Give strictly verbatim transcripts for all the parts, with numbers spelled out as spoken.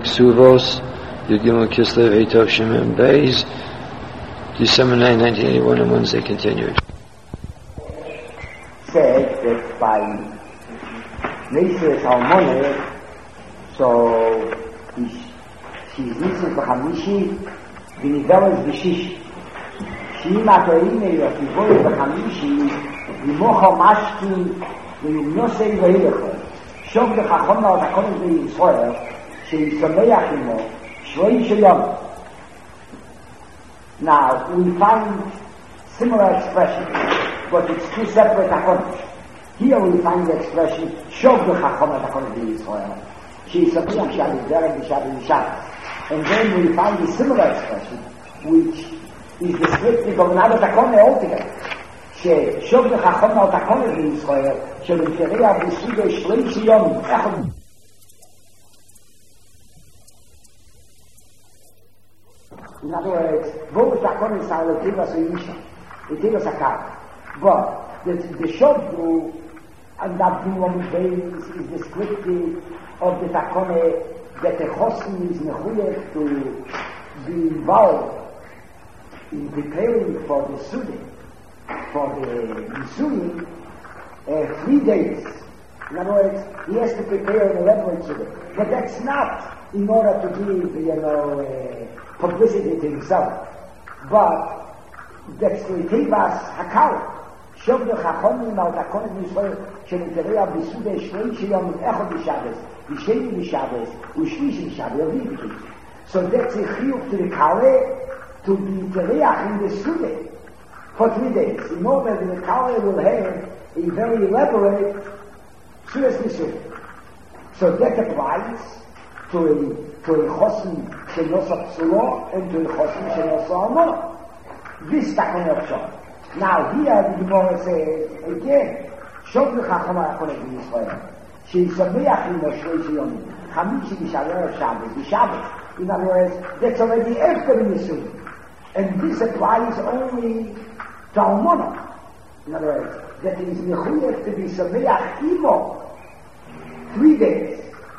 Ksuvos, Yud Gimel Kislev, Eitov Shemim Beis, December ninth, nineteen eighty-one, and Wednesday continued. Said that by Nesres Almoneh, so she's Nesres B'Chamishi, V'Niveles B'Shishi. She'im Atoine, Yotivoi B'Chamishi, V'Mocha Mashki, V'Yumnosei V'Hilecho. Shov B'Chachom Na'otakonis B'Yisrael, She'Yisomeach Imo, Shroi Sheyom. Now, we find similar expressions, but it's two separate hakonos. Here we find the expression, Shov B'Chachom Na'otakonis B'Yisrael, She'Yisomeach Shabbat Derek B'Shabbat Shabbat. And then we find a similar expression, which is descriptive of another takone altogether. ששוב לחכון על תקונת בישראל, שמתקרע בסוג שליש יום, אחד. In other words, both takonis are the Tivas Yisha, the Tivas Akar. But the, the Shodru, and that Dimon Beis is descriptive of the takone that the Chosin is mechuyev to be involved in preparing for the Suda, for the Nisui, uh, three days. In other words, he has to prepare an elaborate Suda. But that's not in order to give, you know, uh, publicity to himself. But that's the Tevas Hakal. שוב לחכונים על תקונת בישראל שנתראה בסודה שלישי יום אחד בשבס, ושני בשבס, ושלישי בשבס, רביעי בשבס. So that's a chiyuv to the Kale to be tereach in the Suda for three days, in order that the Kale will have a very elaborate Sudas Nisui. So that applies to a, to a Chosin Shenosa Psulo and to a Chosin Shenosa Almona. This takon of Shom. Now here the Gemara says again, Shov L'Chacham HaKonet B'Yisrael, She'Yisameach Imo Shloisha Yomim, Chamishi B'Shaver Shabbos, B'Shabbos. In other words, that's already after the Nisui. And this applies only to Almona. In other words, that it is mechuyev to be Sameach Imo three days.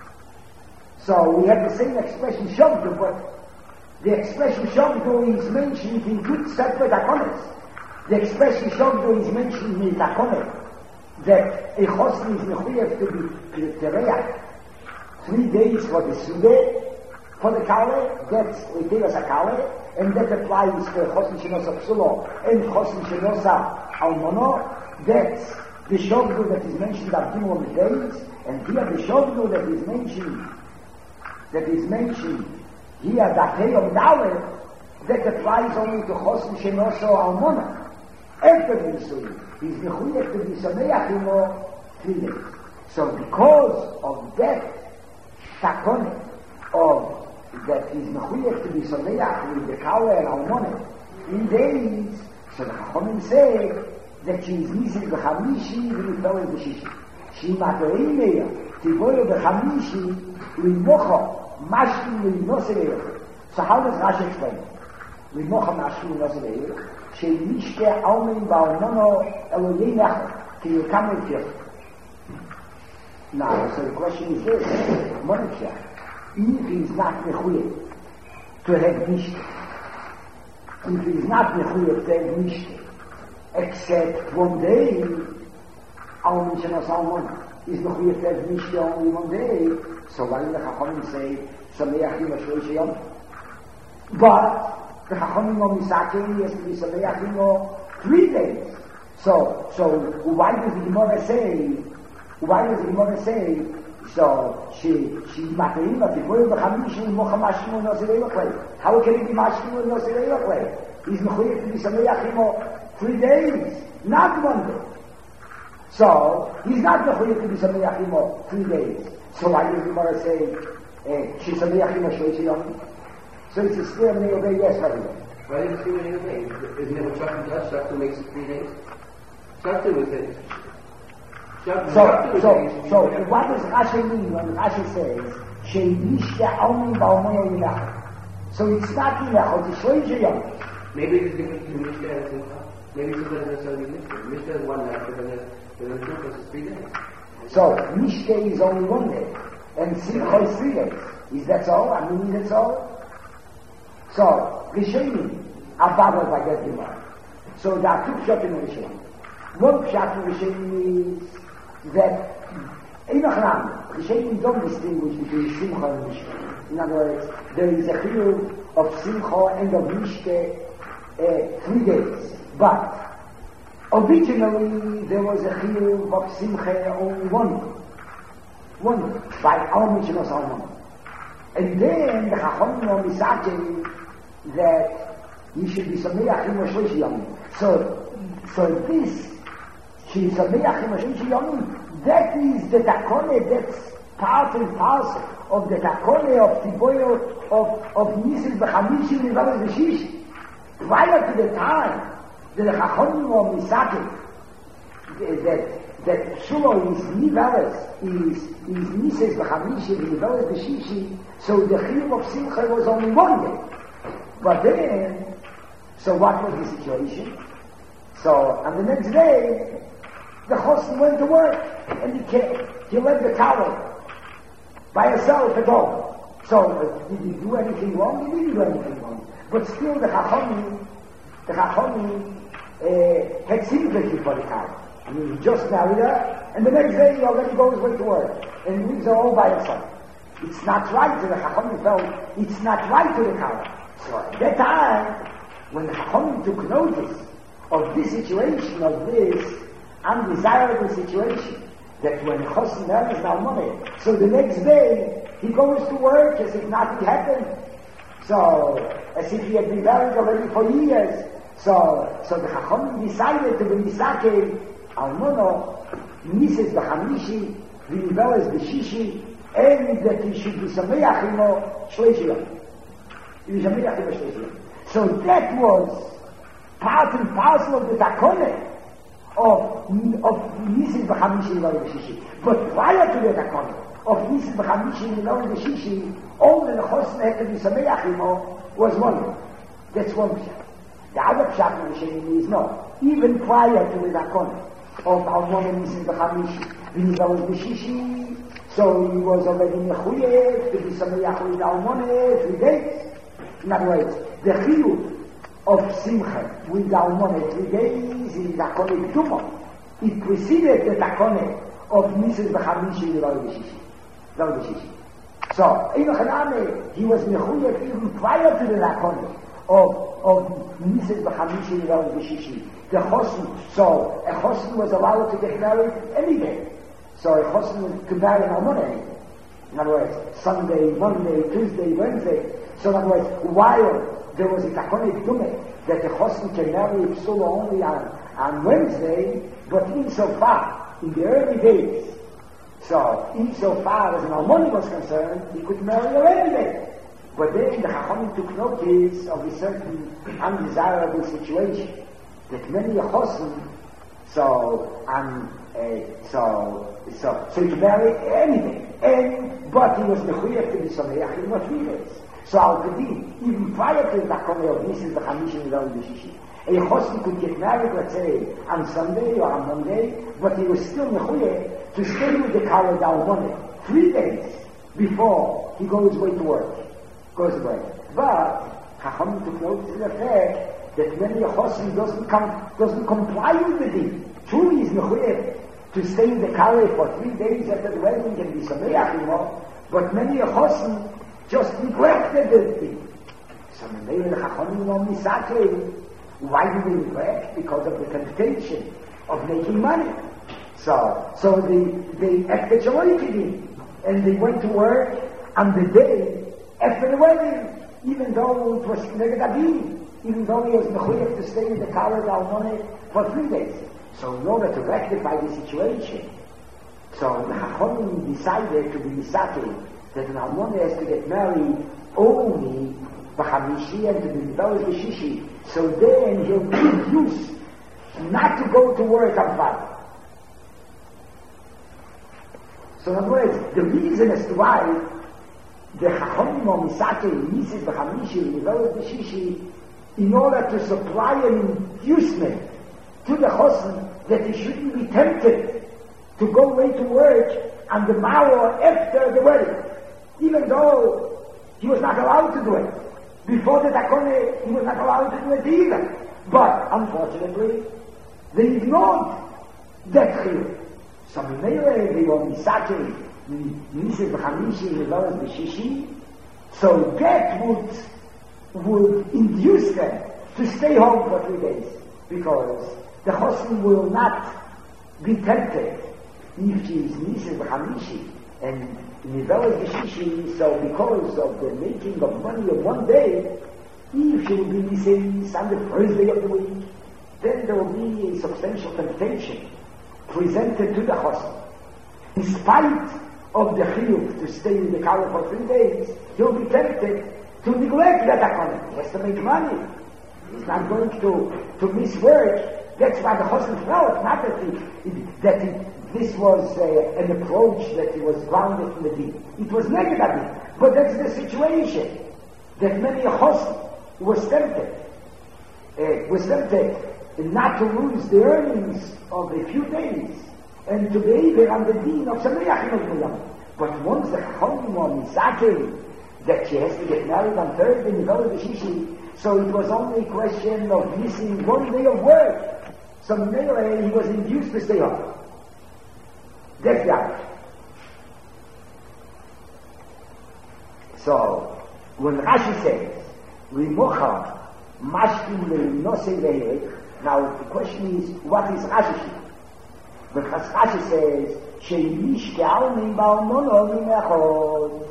So we have the same expression Shavdu, but the expression Shavdu is mentioned in two separate akones. The expression Shavdu is mentioned in the akone that a Chosin is mechuyev to be Tereach three days for the Suda, for the Kale, that's L'Tevas HaKale, and that applies to Chosin Shenosa Psulo and Chosin Shenosa Almono. That's the Shovdu that is mentioned at Gimel days, and here the Shovdu that is mentioned, that is mentioned here, Datei of Dalet, that applies only to Chosin Shenosa Almono. After the Nisui, he's mechuyev to be Sameach Imo three days. So because of that takone of that is mechuyev to be Sameach with the Kale and Almonet three days, so the Chachamim say that she is Nisres B'Chamishi v'Niveles B'Shishi. She Matoimeya Tivoyo B'Chamishi L'Mocha Mashki L'Nosei V'Eirecha. So how does Rashi explain it? L'Mocha Mashki L'Nosei V'Eirecha she'yishke Almin Ba'Almono Eloyei Nechad Ki Yekam L'Kir. Now, so the question is this, Monikshah, if he is not mechuyev to have nishte, if he is not mechuyev to have nishte, except one day, Almin Shenos Almona is mechuyev to have nishte only one day, so why do the Chachamim say, Sameach Imo Shloisha Yom? But the Chachamim on Misakei has to be Sameach Imo three days. So, so why does the Gemara say, why does the Gemara say, so she she Mateima before the Chamishi Mocha Mashkim no Zerei Lachlei? How can it be Mashkim no Zerei Lachlei? He's mechuyev to be Sameach Imo three days, not one day. So he's not mechuyev to be Sameach Imo three days. So why does the Gemara say she's Sameach Imo Shloisha Yom? So it's a still may obey yes, by the way. Why didn't it do anything? Isn't it what Shakti does? Shakti makes it three days. Shakti was it. So, so, so, what does Rashi mean when Rashi says, She'yishke Almin Ba'Almono Yinachad? So it's not Yinachad, it's Shloisha Yom. Maybe it's different between Mishka and Simcha. Maybe it's not necessarily Mishka. Mishka is one night, but then the Simcha is three days. So, Mishka is only one day, and Simcha is three days. Is that so? I mean, is that so? So, Rishonim are bothered by that Gemara. So there are two pshat in Rishonim. One pshat in Rishonim is that Einachram, Rishonim don't distinguish between Simcha and Mishke. In other words, there is a chiyuv of Simcha and of Mishke uh, three days. But originally there was a chiyuv of Simcha only one. One, by Al Mishnah Salman. And then the Chachamim are misaking that you should be Sameach Im Shlosh Yom. So, so this, she is Sameach Im Shlosh Yom, that is the Takone, that's part and parcel of the Takone of Tiboyo, of, of Nisim B'Chamishim Nivalas B'Shishi. Prior to the time that the Chachamim are misaking that that Shulo is Nivalas, is, is Nises B'Chamishim Nivalas B'Shishi, so the Chiyuv of Simcha was only one day. But then, so what was the situation? So, on the next day, the Chosn went to work, and he came, he left the towel by herself at home. So, uh, did he do anything wrong? He didn't do anything wrong. But still, the Chachamim, the Chachamim uh, had sympathy for the towel. I mean, he just married her, and the next day he already goes away to work, and leaves her all by herself. It's not right to the Chachamim felt, it's not right to the towel. So at that time, when the Chachamim took notice of this situation, of this undesirable situation, that when Chosn marries Nalmoneh, so the next day he goes to work as if nothing happened. So, as if he had been married already for years. So, so the Chachamim decided to be Misakeh Almono, Nises B'Chamishi, V'Niveles B'Shishi, and that he should be Sameach Imo Shlosh Yom. So that was part and parcel of the Takone of, of Nisim B'Chamishi Nivalas B'Shishi. But prior to the Takone of Nisim B'Chamishi Nivalas B'Shishi, only the Chosn had to be Sameach Imo was one. That's one pshat. The other pshat in the Sheni is no. Even prior to the Takone of Almon Nisim B'Chamishi Nivalas B'Shishi, so he was already mechuyev to be Sameach with Almoneh three days. In other words, the chiyuv of Simcha with the Almoneh three days in the Takone K'tumah, it preceded the Takone of Nises B'Chamishi Nivalas B'Shishi. So, Einochaname, he was mechuyev even prior to the Takone of, of Nises B'Chamishi Nivalas B'Shishi. The Chosn, so a Chosn was allowed to get married any day. So a Chosn could marry an Almoneh. In other words, Sunday, Monday, Tuesday, Wednesday. So in other words, while there was a Takone K'tumah that the Chosn can marry Psula only on, on Wednesday, but insofar, in the early days, so insofar as an Almoneh was concerned, he could marry her any day. But then the Chachamim took notice of a certain undesirable situation, that many a Chosn, so, and, uh, so, so, so he could marry any day, and, but he was mechuyev to be Sameach in what three days. So Al Kadim, even prior to the Takone of Nisim B'Chamishi Nivalas B'Shishi, a Chosn could get married, let's say, on Sunday or on Monday, but he was still mechuyev to stay with the Kala Dalmoneh three days before he goes away to work, goes away. But Chachamim took notice of the fact that many a Chosn doesn't come, doesn't comply with the deed. Truly is mechuyev to stay in the Kala for three days after the wedding and be Sameach, you know, but many a Chosn just neglected the thing. So maybe the Chachamim are misakeh. Why do they neglect? Because of the temptation of making money. So, so they, they acted shaloikidin, and they went to work on the day after the wedding, even though it was neged, even though he was mechuyev to stay in the Kala Dalmoneh for three days. So in order to rectify the situation, so the Chachamim decided to be misakeh, that an Almoneh has to get married only B'Chamishi and to be Nivalas B'Shishi. So then he'll be induced not to go to work on Friday. So in other words, the reason as to why the Chachamim or Misakeh Nisim B'Chamishi and Nivalas B'Shishi, in order to supply an inducement to the Chosn that he shouldn't be tempted to go away to work on the morrow after the wedding. even though he was not allowed to do it. Before the Takone, he was not allowed to do it either. But, unfortunately, they ignored that chiyuv. So, Mimele, they were misaki, Nises b'chamishi, as well as b'shishi, so that would, would induce them to stay home for three days, because the chosim will not be tempted if she is Nises b'chamishi, and Nivelas b'shishi, so because of the making of money of one day, if she will be Nises on the first day of the week, then there will be a substantial temptation presented to the chosim. In spite of the chiyuv to stay in the Kala for three days, he'll be tempted to neglect that akana. He has to make money. He's not going to, to miss work. That's why the chosim felt, not that, he, that he, this was uh, an approach that he was grounded in the deed. It was negative, but that's the situation. That many chosim was tempted, uh, was tempted not to lose the earnings of a few days, and to be able on the deen of Sameach Yom. But once the Chachamim or Misakim that she has to get married on Thursday in the Shishi, so it was only a question of missing one day of work. So Mele, he was induced to stay home. That's the average. So when Rashi says, Rimocha Mashkim Le'nosei Le'erich, now the question is, what is Rashi? But Rashi says, Sheimish Ke'almin Ba'almono Minechod.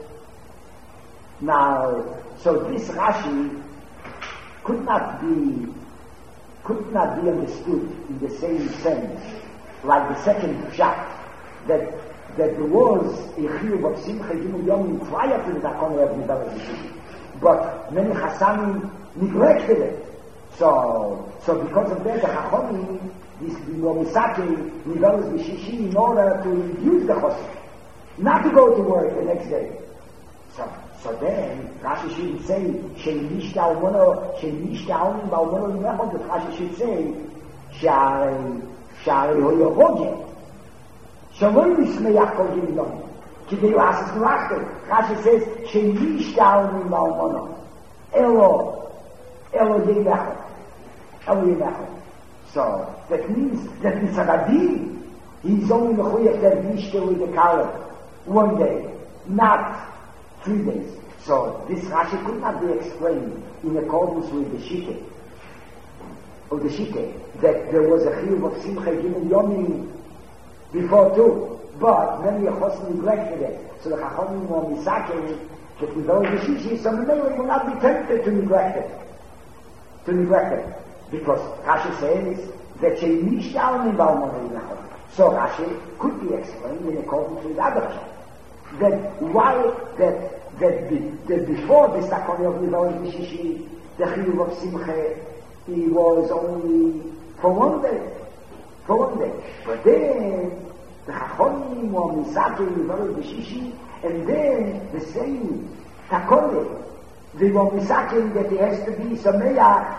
Now, so this Rashi could not be, could not be understood in the same sense, like the second pshat, that that there was a chiyuv of Simcha Gimel Yomim prior to the Takon of Nivelas b'shishi, but many Chassanim neglected it. So, so because of that, the Chachamim, this Misaki, Nivelas b'shishi, in order to reduce the chosim, not to go to work the next day. So, so then, Rashi should say, Sheimish Ta'almono, Sheimish Ta'almin Ba'almono Minechod, but Rashi should say, Sha'arei, Sha'arei Hoyovogin, Shalom Yismeach Kol Gimel Yomim, Kidei Lasis Melachtem. Rashi says, Sheimish Ta'almin Ba'almono, Elo, Elo Yemechod, Elo Yemechod. So, that means that in Sagadim, he's only mechuyev that Mishkel with the Kala one day, not three days. So, this Rashi could not be explained in accordance with the Shite, of the Shite, that there was a chiyuv of Simcha Gimel Yomim before too, but many Chosim neglected it. So the Chachamim were misaken that Nivelas b'shishi, so many will not be tempted to neglect it, to neglect it. Because Rashi says that Sheimish Ta'almin Ba'almono Minechod. So Rashi could be explained in accordance with other Rashi. That why, that, that, be, that before the Sakoni of Nivelas b'shishi, the Chiyuv of Simcha, he was only for one day. For one day. But then, the Chachonim were Misaki Nivelas b'shishi, and then the same Takoni, they were Misaki that it has to be Sameach,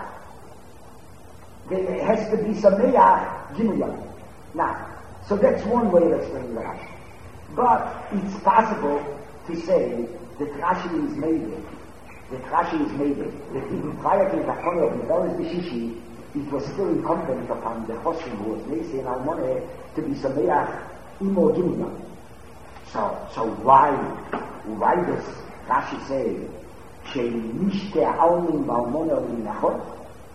there has to be some Me'ah Gimel Yomim. Now, so that's one way of explaining the Rashi. But it's possible to say that Rashi is made it, that Rashi is made it, that even prior to the Takon of Nivelas b'shishi, it was still incumbent upon the Chosim who was Nesi and Almoneh to be some Me'ah Imo Gimel Yomim. So, so why, why does Rashi say, Sheimish Te'almin Ba'almono Minechod?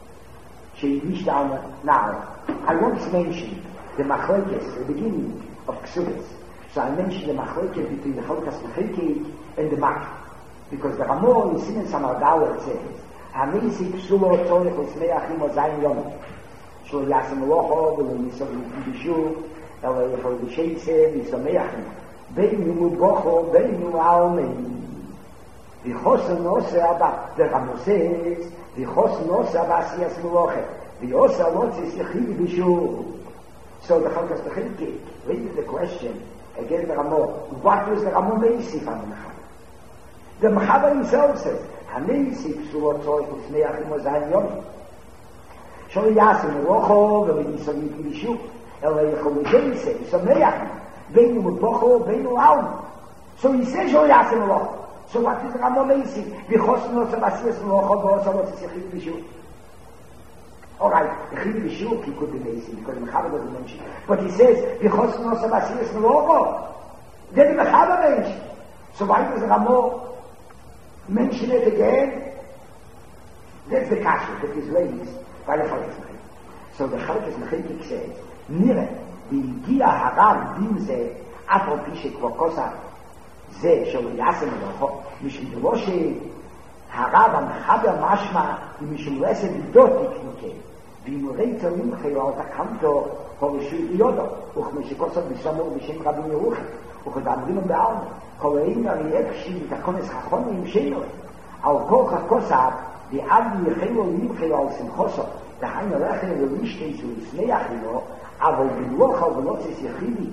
Now, I once mentioned the machlokes, the beginning of Ksubis. So I mentioned the machlokes between the Chalkas Mechilki and the Mak. Because the Ramor in Simen Samardawa says, Hamisi Ksulo Tzorech L'smeach Imo Zayin Yom. Shlo Yasem Locho, V'lo Nisov Yishu, Elo Yechol V'sheitze, V'someach Imo. Bein Yumu Bocho, Bein Yumu Almein. V'chosen Ose Abba. The Ramor says, V'chosen Ose Abba Siyas Melochet. V'osa Lotzi Sechid B'shu. So the Chalkas Mechilki raised the question, again the Ramor, what was the Ramor Meisif on the Mechaber? The Mechaber himself says, HaMeisif Ksulo Tzorech L'smeach Imo Zayin Yom. Shlo Yasem Locho, V'lo Nisov Yishu, Elo Yechol V'sheitze, V'someach Imo. Beinu M'bocho, Beinu Alma. So he says Shlo Yasem Locho. So what is Ramo Meisi? Because no Sabasias Locho, so what is a Chiv Bishul? All right, the Chiv Bishul he could be Meisi because the Mechaber doesn't mention. But he says, because no Sabasias Locho, then the Mechaber mentioned. So why does Ramo mention it again? That's the kasha that is raised by the Chalkes Mechilek. So the Chalkes Mechilek says, Nire, the Gia Harar Dimze, Afro Pishek Vokosa, Ze, Sholo Yasem Elocho, Mishim Deloshe, Harav HaMechaber Mashma, Mishim Lese Vidotik Nuke, Vimurei Torim Chayot HaKamto, Horishu Yodo, Uchmeshikosot Bishamur Bishim Rabbi Yeruchim, Uchadamrim Be'alme, Kolein Ariekshi, Takones Chachonim Shenoe, Al Kol HaKosab, the Adi Yechelo Yibchelo Al Simchoso, the Hain Aleche Relishte Zu Isnei Achilo, Avo Bilocha Velotzes Yechidi,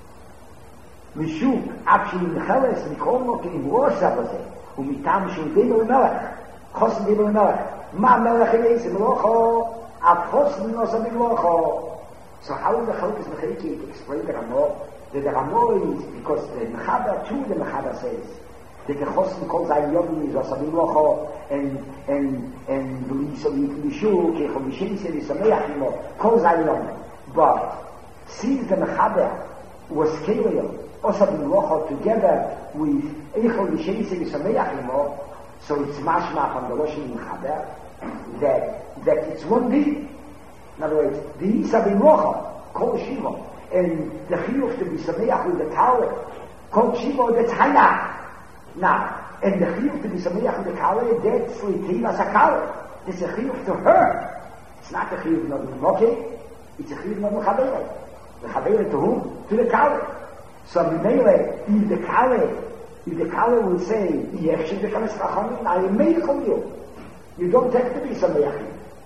Mishuk, Abshi Micheles, Mikrono Kim Rosa Baze, Umitam Shul Demo Melech, Chosen Demo Melech, Ma Melech Eles Melocho, Av Chosen Nosa Melocho. So how the Chalkes Mechilek explain the Ramo? The Ramo is because the Mechaber too, the Mechaber says, that the Chosen calls Ayyom is Osa Melocho, and and and Mishuk, Kechom Mishim Seli Sameach Imo, calls Ayyom. But since the Mechaber was Keleo, Osa Melocho together with Eichel Mishim Seli Sameach Imo, so it's mashma from the Loshin Mechaber that that it's one thing. In other words, the Isa Melocho, Kol Shiva, and the Chiyuv to be Sameach with the Kale, Kol Shiva, that's Hana. Now, and the Chiyuv to be Sameach with the Kale, that's Litina Sakale. It's a Chiyuv to her. It's not a Chiyuv not to Moke, it's a Chiyuv not to Chabere. The Chabere to whom? To the Kale. So, Mimele, if the Kale, if the Kale will say, Yefshin becomes Chachomin, I am made from you. You don't have to be Sameach.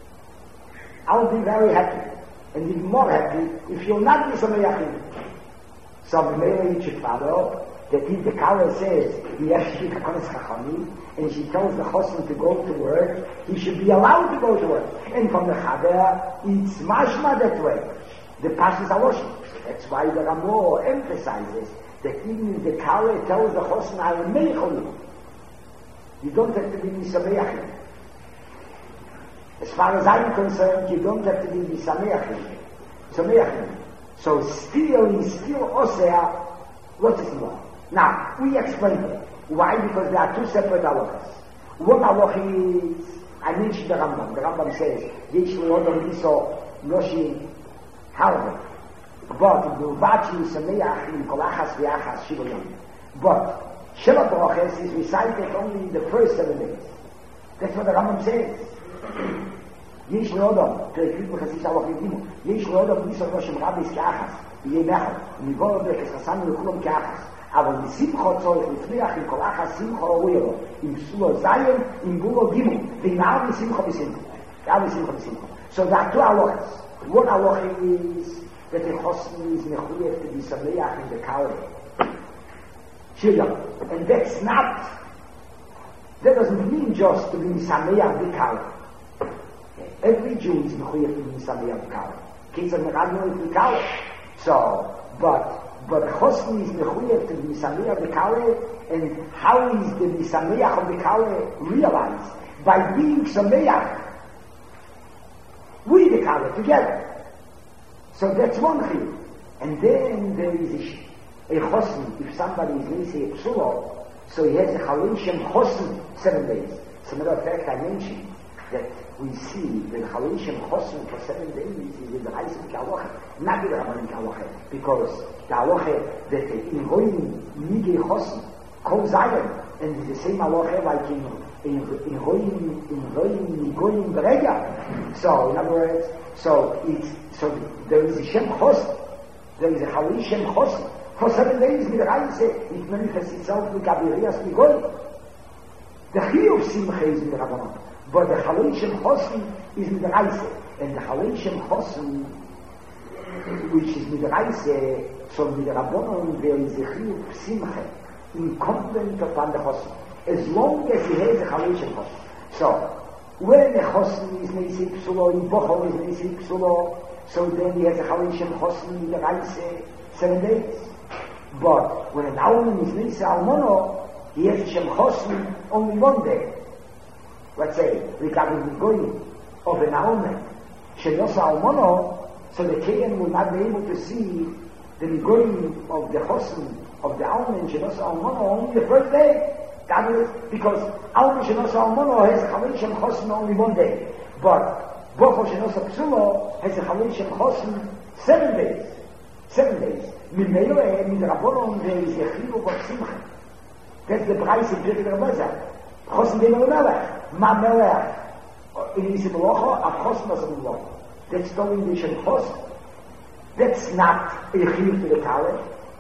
I'll be very happy, and even more happy, if you'll not be Sameach. So, Mimele, you should follow that if the Kale says, Yefshin becomes Chachomin, and she tells the Chosen to go to work, he should be allowed to go to work. And from the Chaber, it's mashma that way. The Pashas Aloshim. That's why the Ramo emphasizes that even if the Kale tells the Chosen, I am Meichol, you don't have to be Sameach. As far as I'm concerned, you don't have to be Sameach. Sameach. So still, he's still Osea, what is more? Now, we explain it. Why? Because there are two separate halachas. One halacha is, I mentioned the Rambam. The Rambam says, Yesh le'odom liso noshin harbe. But, Bilvachi sameach in kolachas v'achas shivoyom. But, Sheva Broches is recited only the first seven days. That's what the Rambam says. Yesh le'odom, Terekrit b'chasis halacha yidimu, Yesh le'odom liso noshin rabis k'achas, yeh mechad, Nivor b'chas chasanu l'kulom k'achas. אבל משמחו צורך לפניח עם כל אחת שמחו ראוי לו, עם פסולו זיין, עם גולו גימו, ועם אב משמחו בשמחו. אב משמחו בשמחו. So there are two halachas. One halacha is that the Chosen is mechuyev to be sameach in the Kale. Shiyah. And that's not, that doesn't mean just to be sameach in the Kale. Every Jew is mechuyev to be sameach in the Kale. Kitzah meragno in the Kale. So, but But the Chosen is mechuyev to be Sameach the Kale, and how is the Sameach of the Kale realized? By being Sameach with the Kale together. So that's one thing. And then there is a, a Chosen, if somebody is Nesei Psulo, so he has a Chalei Chosen seven days. As a matter of fact, I mentioned that we see the Chalei Chosen for seven days is in the Reisik Halacha, not in the Rabbanik Halacha, because the halacha that in Roim Nigei Chosen calls Zion, and it's the same halacha like in in in Roim in Roim Nigoyim Berega. So in other words, so it's so there is a Shem Chosen, there is a Chalei Shem Chosen. For seven days with the Reise, it manifests itself with Gavirias Nigoyim. The Chiyuv Simcha is with the Rabbanon, but the Chalei Shem Chosen is with the Reise, and the Chalei Shem Chosen, which is with the Reise, so with the Rabbanon, there is a Chiyuv Simcha, incumbent upon the Chosen, as long as he has a Chalei Shem Chosen. So, when the Chosen is Nesei Psulo, in Bochum is Nesei Psulo, so then he has a Chalei Shem Chosen in the Reise, seven days. But when an Alman is Nesei Almono, he has a Shem Chosn only one day. Let's say, regarding the Goyim of an Almen, Sheyosa Almono, so the Kayan will not be able to see the Goyim of the Chosn of the Almen, Sheyosa Almono, only the first day. That is, because Almen Sheyosa Almono has a Chalei Shem Chosn only one day. But Bocho Sheyosa Psulo has a Chalei Shem Chosn seven days. Seven days. Minmeile, mit Rabbonon, there is a Chiyuv of Simcha. That's the price of Pirkei Rabbeinu. Chosn de Melech, Ma Melech. In Yisrael Melocha, a Chosn as a Melocha. That's telling the Shem Chosn. That's not a Chiyuv to the Kale.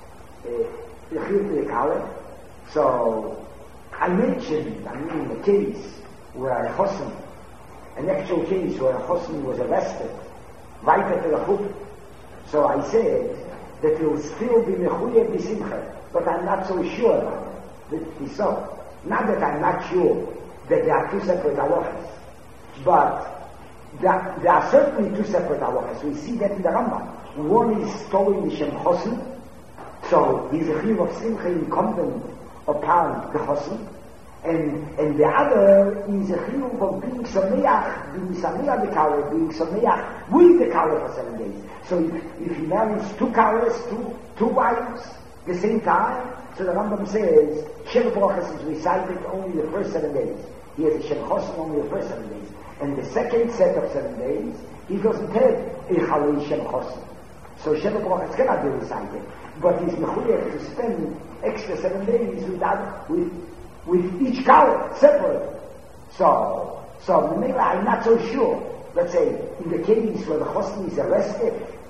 A Chiyuv to the Kale. So, I mentioned, I mean, a case where a Chosn, an actual case where a Chosn was arrested, right after the Chut. So I said that it will still be Mechuyev B'Simcha, but I'm not so sure about it. That is so. Not that I'm not sure that there are two separate halachas, but there, there are certainly two separate halachas. We see that in the Rambam. One is Tolin Shem Chosn, so he's a Chiyuv of Simcha incumbent upon the Chosn, and and the other is a Chiyuv of being Sameach, being Sameach the Kale, being Sameach with the Kale for seven days. So if, if he marries two Kales, two, two wives, at the same time, so the Rambam says, Shem Brachas is recited only the first seven days. He has a Shem Chosn only the first seven days. And the second set of seven days, he doesn't have a Chalei Shem Chosn. So Shem Brachas cannot be recited. But he's mechuyev to spend extra seven days without, with, with each Kale separate. So, so Memela, I'm not so sure. Let's say, in the case where the Chosn is arrested,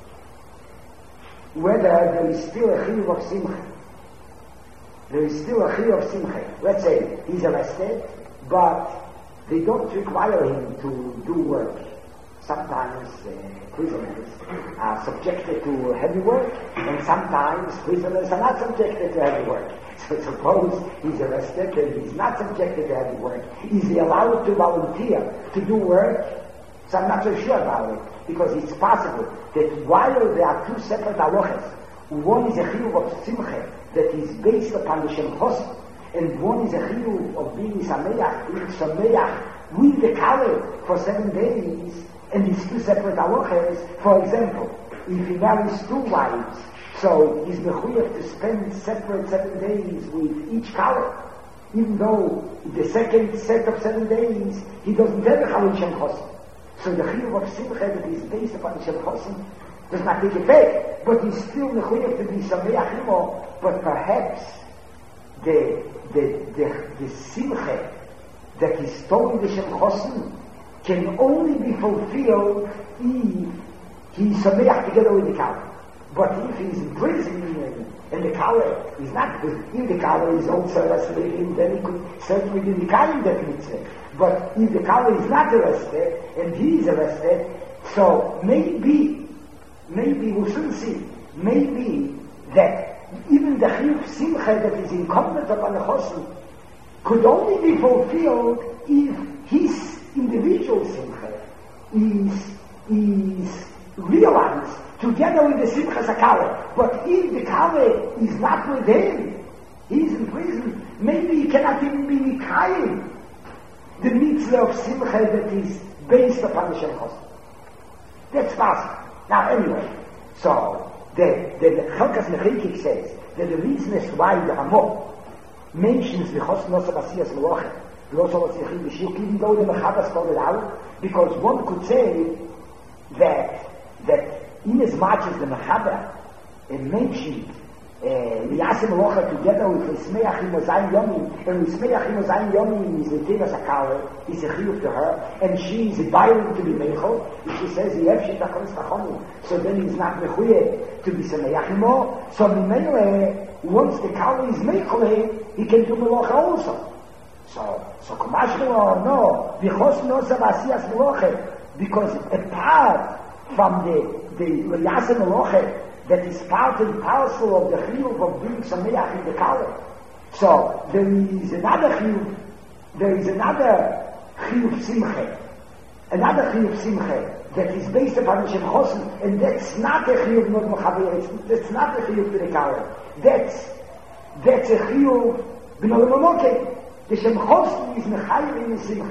whether there is still a Chiyuv of Simcha. There is still a Chiyuv of Simcha. Let's say he's arrested, but they don't require him to do work. Sometimes uh, prisoners are subjected to heavy work, and sometimes prisoners are not subjected to heavy work. So suppose he's arrested and he's not subjected to heavy work. Is he allowed to volunteer to do work? So I'm not so sure about it, because it's possible that while there are two separate halachas, one is a chiyuv of simcha that is based upon the Shem Chosn, and one is a chiyuv of being sameach, being sameach with the Kale for seven days, and these two separate halachas. For example, if he marries two wives, so he's mechuyev to spend separate seven days with each Kale, even though the second set of seven days he doesn't have a Chalei Shem Chosn. So the chiyuv of simcha that is based upon the Shem Chosn does not take effect, but he's still mechuyev to be sameach imo. But perhaps the the the, the simcha that is told in the Shem Chosn can only be fulfilled if he's sameach together with the Kale. But if he's in prison and, and the Kale is not, because if the Kale is also arrested, then he could certainly be the Kale that mitzvah. But if the Kale is not arrested, and he is arrested, so maybe, maybe, we shouldn't see, maybe that even the Chiyuv Simcha that is incumbent upon the Chosn could only be fulfilled if his individual Simcha is, is realized together with the Simcha Kale. But if the Kale is not with him, he's in prison, maybe he cannot even be Mikayim the mitzvah of Simcha that is based upon the Shem Chosn. That's possible. Now anyway, so the the Chalkas Mechilkik says that the reason is why the Ramah mentions the Chosn Nosa Basiyas Melochet, the Nosa Basiyas B'Shiyuk, even though the Mechabas called it out, because one could say that that in as much as the Mechaber uh, mentioned Liyasim Melocha together with Lismeach Imozayim Yomim, and Lismeach Imozayim Yomim is the Tevas HaKale, is a chiyuv to her, and she is bound to be Meichel. If she says, Yev Shitachonis Tachonim, so then he's not Mechuye to be Sameach Imo. So Mimele, once the Kale is Meichel, he can do Melocha also. So, so Kamashno, no, Vichos Nosa Basiyas Melocha, because apart from the, the Liyasim Melocha, that is part and parcel of the chiyuv of being sameach in the Kale. So there is another chiyuv, there is another chiyuv simcha, another chiyuv simcha that is based upon the Shem Chosn, and that's not a chiyuv not mechaber, that's not a chiyuv to the Kale. That's that's a chiyuv B'nolemonoke, the Shem Chosni is Mechayim in the Simcha.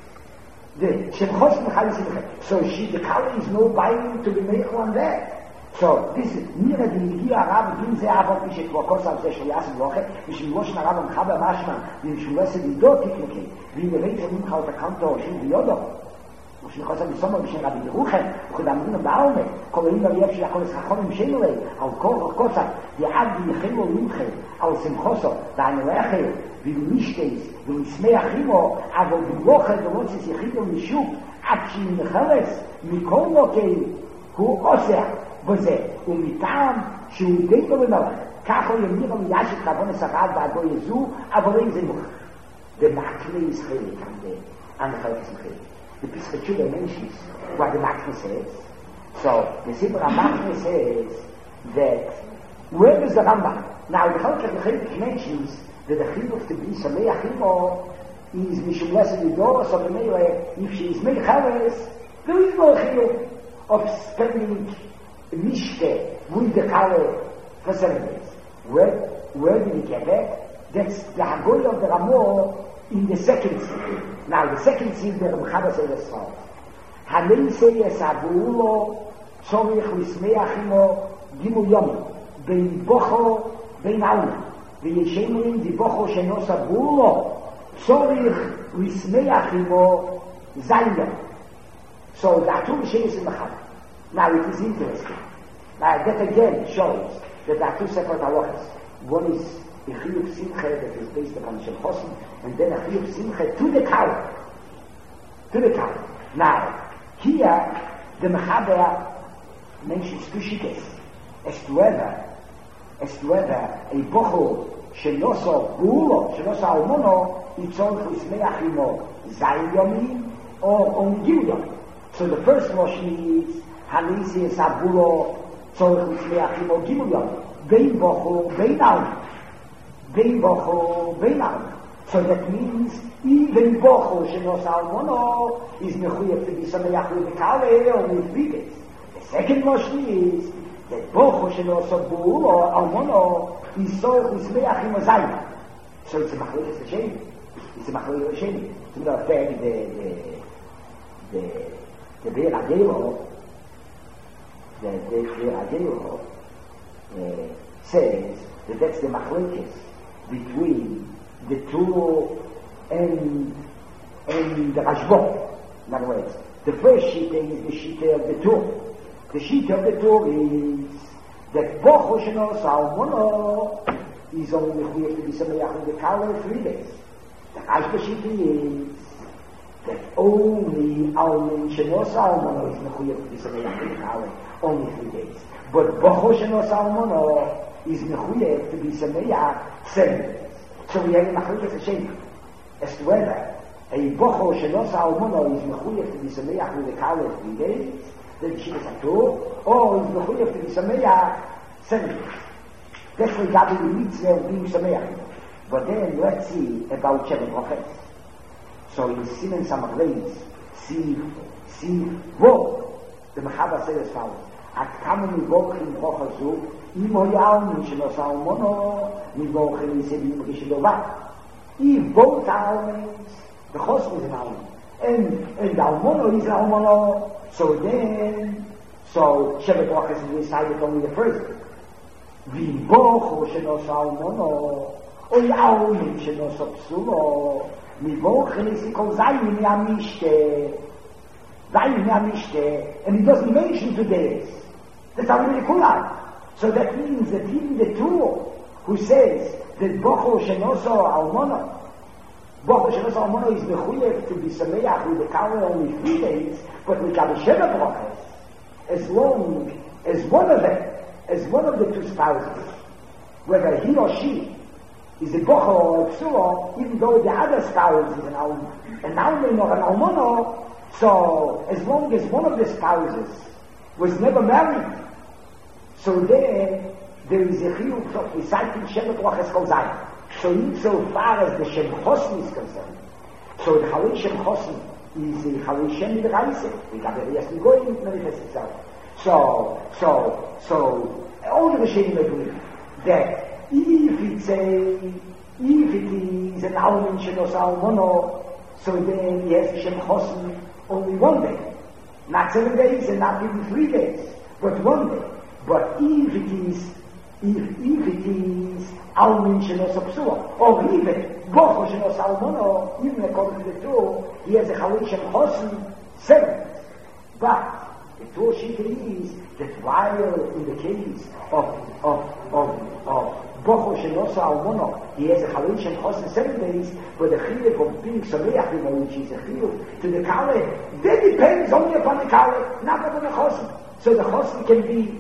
The Shem Chosni Mechayim in the Simcha. So she, the Kali is no binding to be Meichel on that. So this is Mira the Yigia Arab, Gim Ze Avot Mishet Wakos Av Ze Shalias Woche, Mishim Rosh Arab and Chaba Mashma, Vim Shulese Vido Tiknike, Vim Reitze Nim Chal Takanto, Shim Viodo. Mishim Chosam Bisoma, Mishim Rabbi Yeruchem, Chodamrin Baume, Kolim Rav Yev Shachol Eschachom Shemule, Al Kol Kosa, the Abdi Yechimo Limche, Al Simchoso, V'an Rechel, Vim Mishtes, Vim Smei Achimo, Avol Biloche, V'Rotzis Yechido Mishuk, Abshim Necheles, Mikol Lokei, Hu Oseh, וזה, ומטעם שהוא די טוב במלך, ככה הוא ימיר מישת כבון הסחד ועדו יזו, אבל אין זה מוכח. ומעקלי ישראל כאן בהנחלת ישראל. בפסקצ'ו במנשיס, what the Makne says. So, the Sibra Makne says that, where does the Rambam? Now, the Chalkah Mechalik mentions that the Chiluf to be Samei Achimo is Mishum Lesson Yidor, so if she is Mechares, there is no Chiluf of spending Mishke with the color for seven days. Where, where did he get that? That's the Hagoi of the Ramo in the second seal. Now, the second seal, the Ramchaba says as follows. Hanei seyes abulo, tzorich lismei achimo, gimu yomi, bein bocho, bein alma, v'yeshemurim di bocho shenos abulo, tzorich lismei achimo, zayin. So, the Atum Shenis in the Chaba. Now it is interesting. Now that again shows that there are two separate halachas. One is a chiyuv simcha that is based upon Shem Chosn, and then a chiyuv simcha to the cow. To the cow. Now, here the Mechaber mentions two shittas as to whether, as to whether a bochur shenoso gulo, shenoso almono, itzorich lismei achimo zayin yomim, or only gil yomim. So the first lotion is Hanisi es abulo tzorich lismei achimo gimul yom bein bocho bein alma bein bocho bein alma. So that means even bocho shenos almono is mechuyev to be sameach with the kale or with three days. The second lotion is that bocho shenos abulo almono is tzorich lismei achimo zayin. So it's a machlokes l'sheni. It's a machlokes l'sheni. To the fact the the the the Be'er Adero, the Be'er Adero uh, says that that's the machlokes between the two and and the Rashba. In other words, the first shita is the shita of the two. The shita of the two is that Bocho Shenos Almono is only mechuyev to be sameach in the Kala three days. The Rashba shita is that only Almin Shenos Almono is mechuyev to be sameach in the Kala only three days. But Bocho Shenos Almono is mechuyev to be sameach seven days. So we have a machlokes l'sheni as to whether a bocho shenos almono is mechuyev to be sameach with the kala three days, then she is a two, or is mechuyev to be sameach seven days. That's regarding the mitzvah of being sameach. But then let's see about Sheva Broches. So in Simen Samachleis, see, see, wo the Mechaber says as follows: At kamen mivochim brocha zu, imo yalmin shenos almono, mivochim isebim b'kishidovat. If both almins, the chosn is an almin, and and the almono is an almono, so then, so Sheva Broches is recited only the first day. Vivocho shenos almono, o yalmin shenos psulo, mivochim isikol zayin yamishte. And he doesn't mention two days. That's how really cool out. So that means that even the two who says that Bocho Shenoso Almono, Bocho Shenoso Almono is mechuyev to be sameach with the Kala only three days, but with Sheva Broches, as long as one of them, as one of the two spouses, whether he or she is a Bocho or a Psulo, even though the other spouse is an Almono, an Almono or an Almono, so, as long as one of the spouses was never married, so there, there is a chiyuv of reciting Sheva Broches Kol Zayin. So, insofar as the Shem Chosn is concerned, so the Chalei Shem Chosn is the Chalei Shem D'Raisa. The Gabriel Yasnigoyim manifests itself. So, so, so, all the Rishonim agree that if it's a, If it is an almond shenos almono, so then he has Shem Chosen only one day. Not seven days and not even three days, but one day. But if it is, if, if it is almond shenos apsua, or even bocho shenos almono, even according to the two, he has a Chalei Shem Chosen seven days. But the Torah sheet is that while in the case of of of of Bocho Shenosa Almono, he has a Chalei Shem Chosen seven days, but the chiyuv of being Sameach, you know, which is a chiyuv to the Kale, that depends only upon the Kale, not upon the Chosen. So the Chosen can be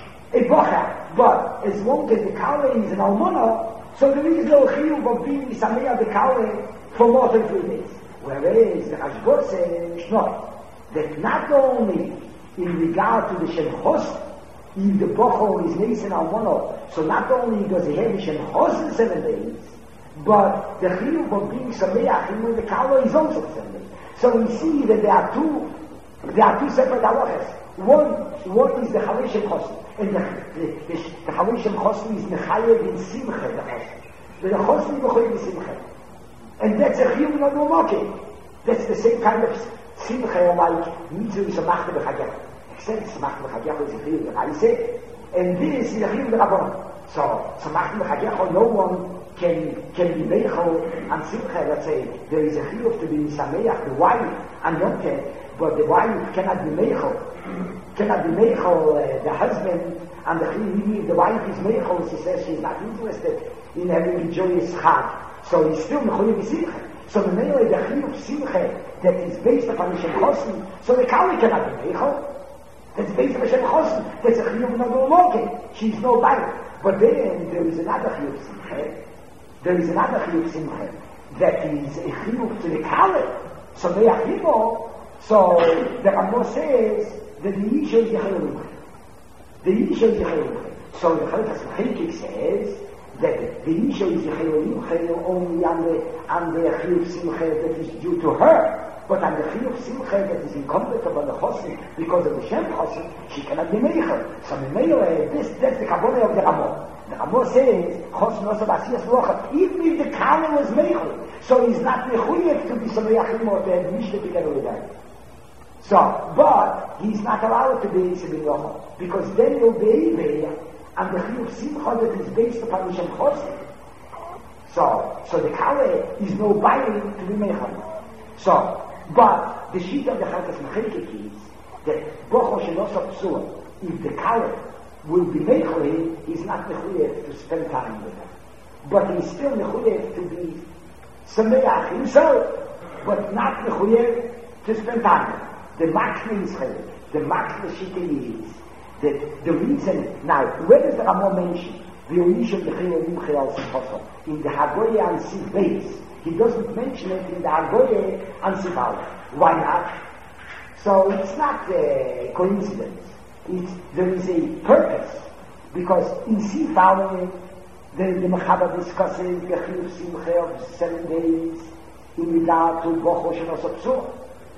a Bocha, but as long as the Kale is an Almono, so there is no chiyuv of being Sameach the Kale for more than three days. Whereas the Ashbor says no, that not only in regard to the Shem Chosen, if the Bocho is Neisen Almono, so not only does he have the Shem Chosen seven days, but the chiyuv of being Sameach, you know, the Kala is also seven days. So we see that there are two, there are two separate halachas. One, one is the Chalei Shem Chosen, and the the, the, the Chalei Shem Chosen is Nechayev in Simcha, the Chosen. The Chosen is Nechayev in Simcha, and that's a chiyuv not no That's the same kind of Simcha like Mitzvah is a Machte B'Chagach. Except Samach B'Chagach is a chiyuv B'Chaise, and this is a chiyuv B'Rabbanan. So Samach B'Chagach, no one can can be meichel and Simcha. Let's say there is a chiyuv to be Sameach, the wife, and not but the wife cannot be meichel, cannot be meichel uh, the husband, and the chiyuv, the wife is meichel. She says she's not interested in having a joyous chag, so he's still mechuyev Simcha. So the Meile, the chiyuv Simcha that is based upon the Shem Chosen, so the Kali cannot be meichel. That's based on Shem Chosen. That's a chiyuv not no She's no Bible. But then there is another chiyuv Simcha. There is another chiyuv Simcha that is a chiyuv to the Kali. So they are people. So the Rambam says that the Isha is the chiyuv. The Isha is the chiyuv. So the Chalkas Mechilkik says that the Isha is the chiyuv only on the on the chiyuv Simcha that is due to her. But on the chiyuv Simcha that is incumbent upon the Chosen, because of the Shem Chosen, she cannot be meichel. So the Meile, this, that's the Kabbalah of the Rambam. The Rambam says, Chosen also Basiyas Locha, even if the Kali was meichel, so he's not mechuyev to be Sameachim or to have Mishnah together with her. So, but he's not allowed to be Sabin Locha, because then he'll be there, and the chiyuv Simcha that is based upon the Shem Chosen. So, so the Kali is no binding to be meichel. So, but the sheet of the Chalkas Mechilkik is that Bocho Shenos Psua, if the Kale will be meichel, he's not mechuyev to spend time with her. But he's still mechuyev to be Sameach himself, but not mechuyev to spend time with her. The Makne is chayv. The Makne sheet is that the reason, now, where does the Rambam mention the Onishim B'chei Nimchei Al Simchoso? In the Hagoya and Siv Beis. He doesn't mention it in the Hagoye and Sibal. Why not? So it's not a coincidence. It's, there is a purpose. Because in Sibal, the, the Mechaba discusses the Chiyuv Simcha of seven days in regard to Bocho Shenos Psula.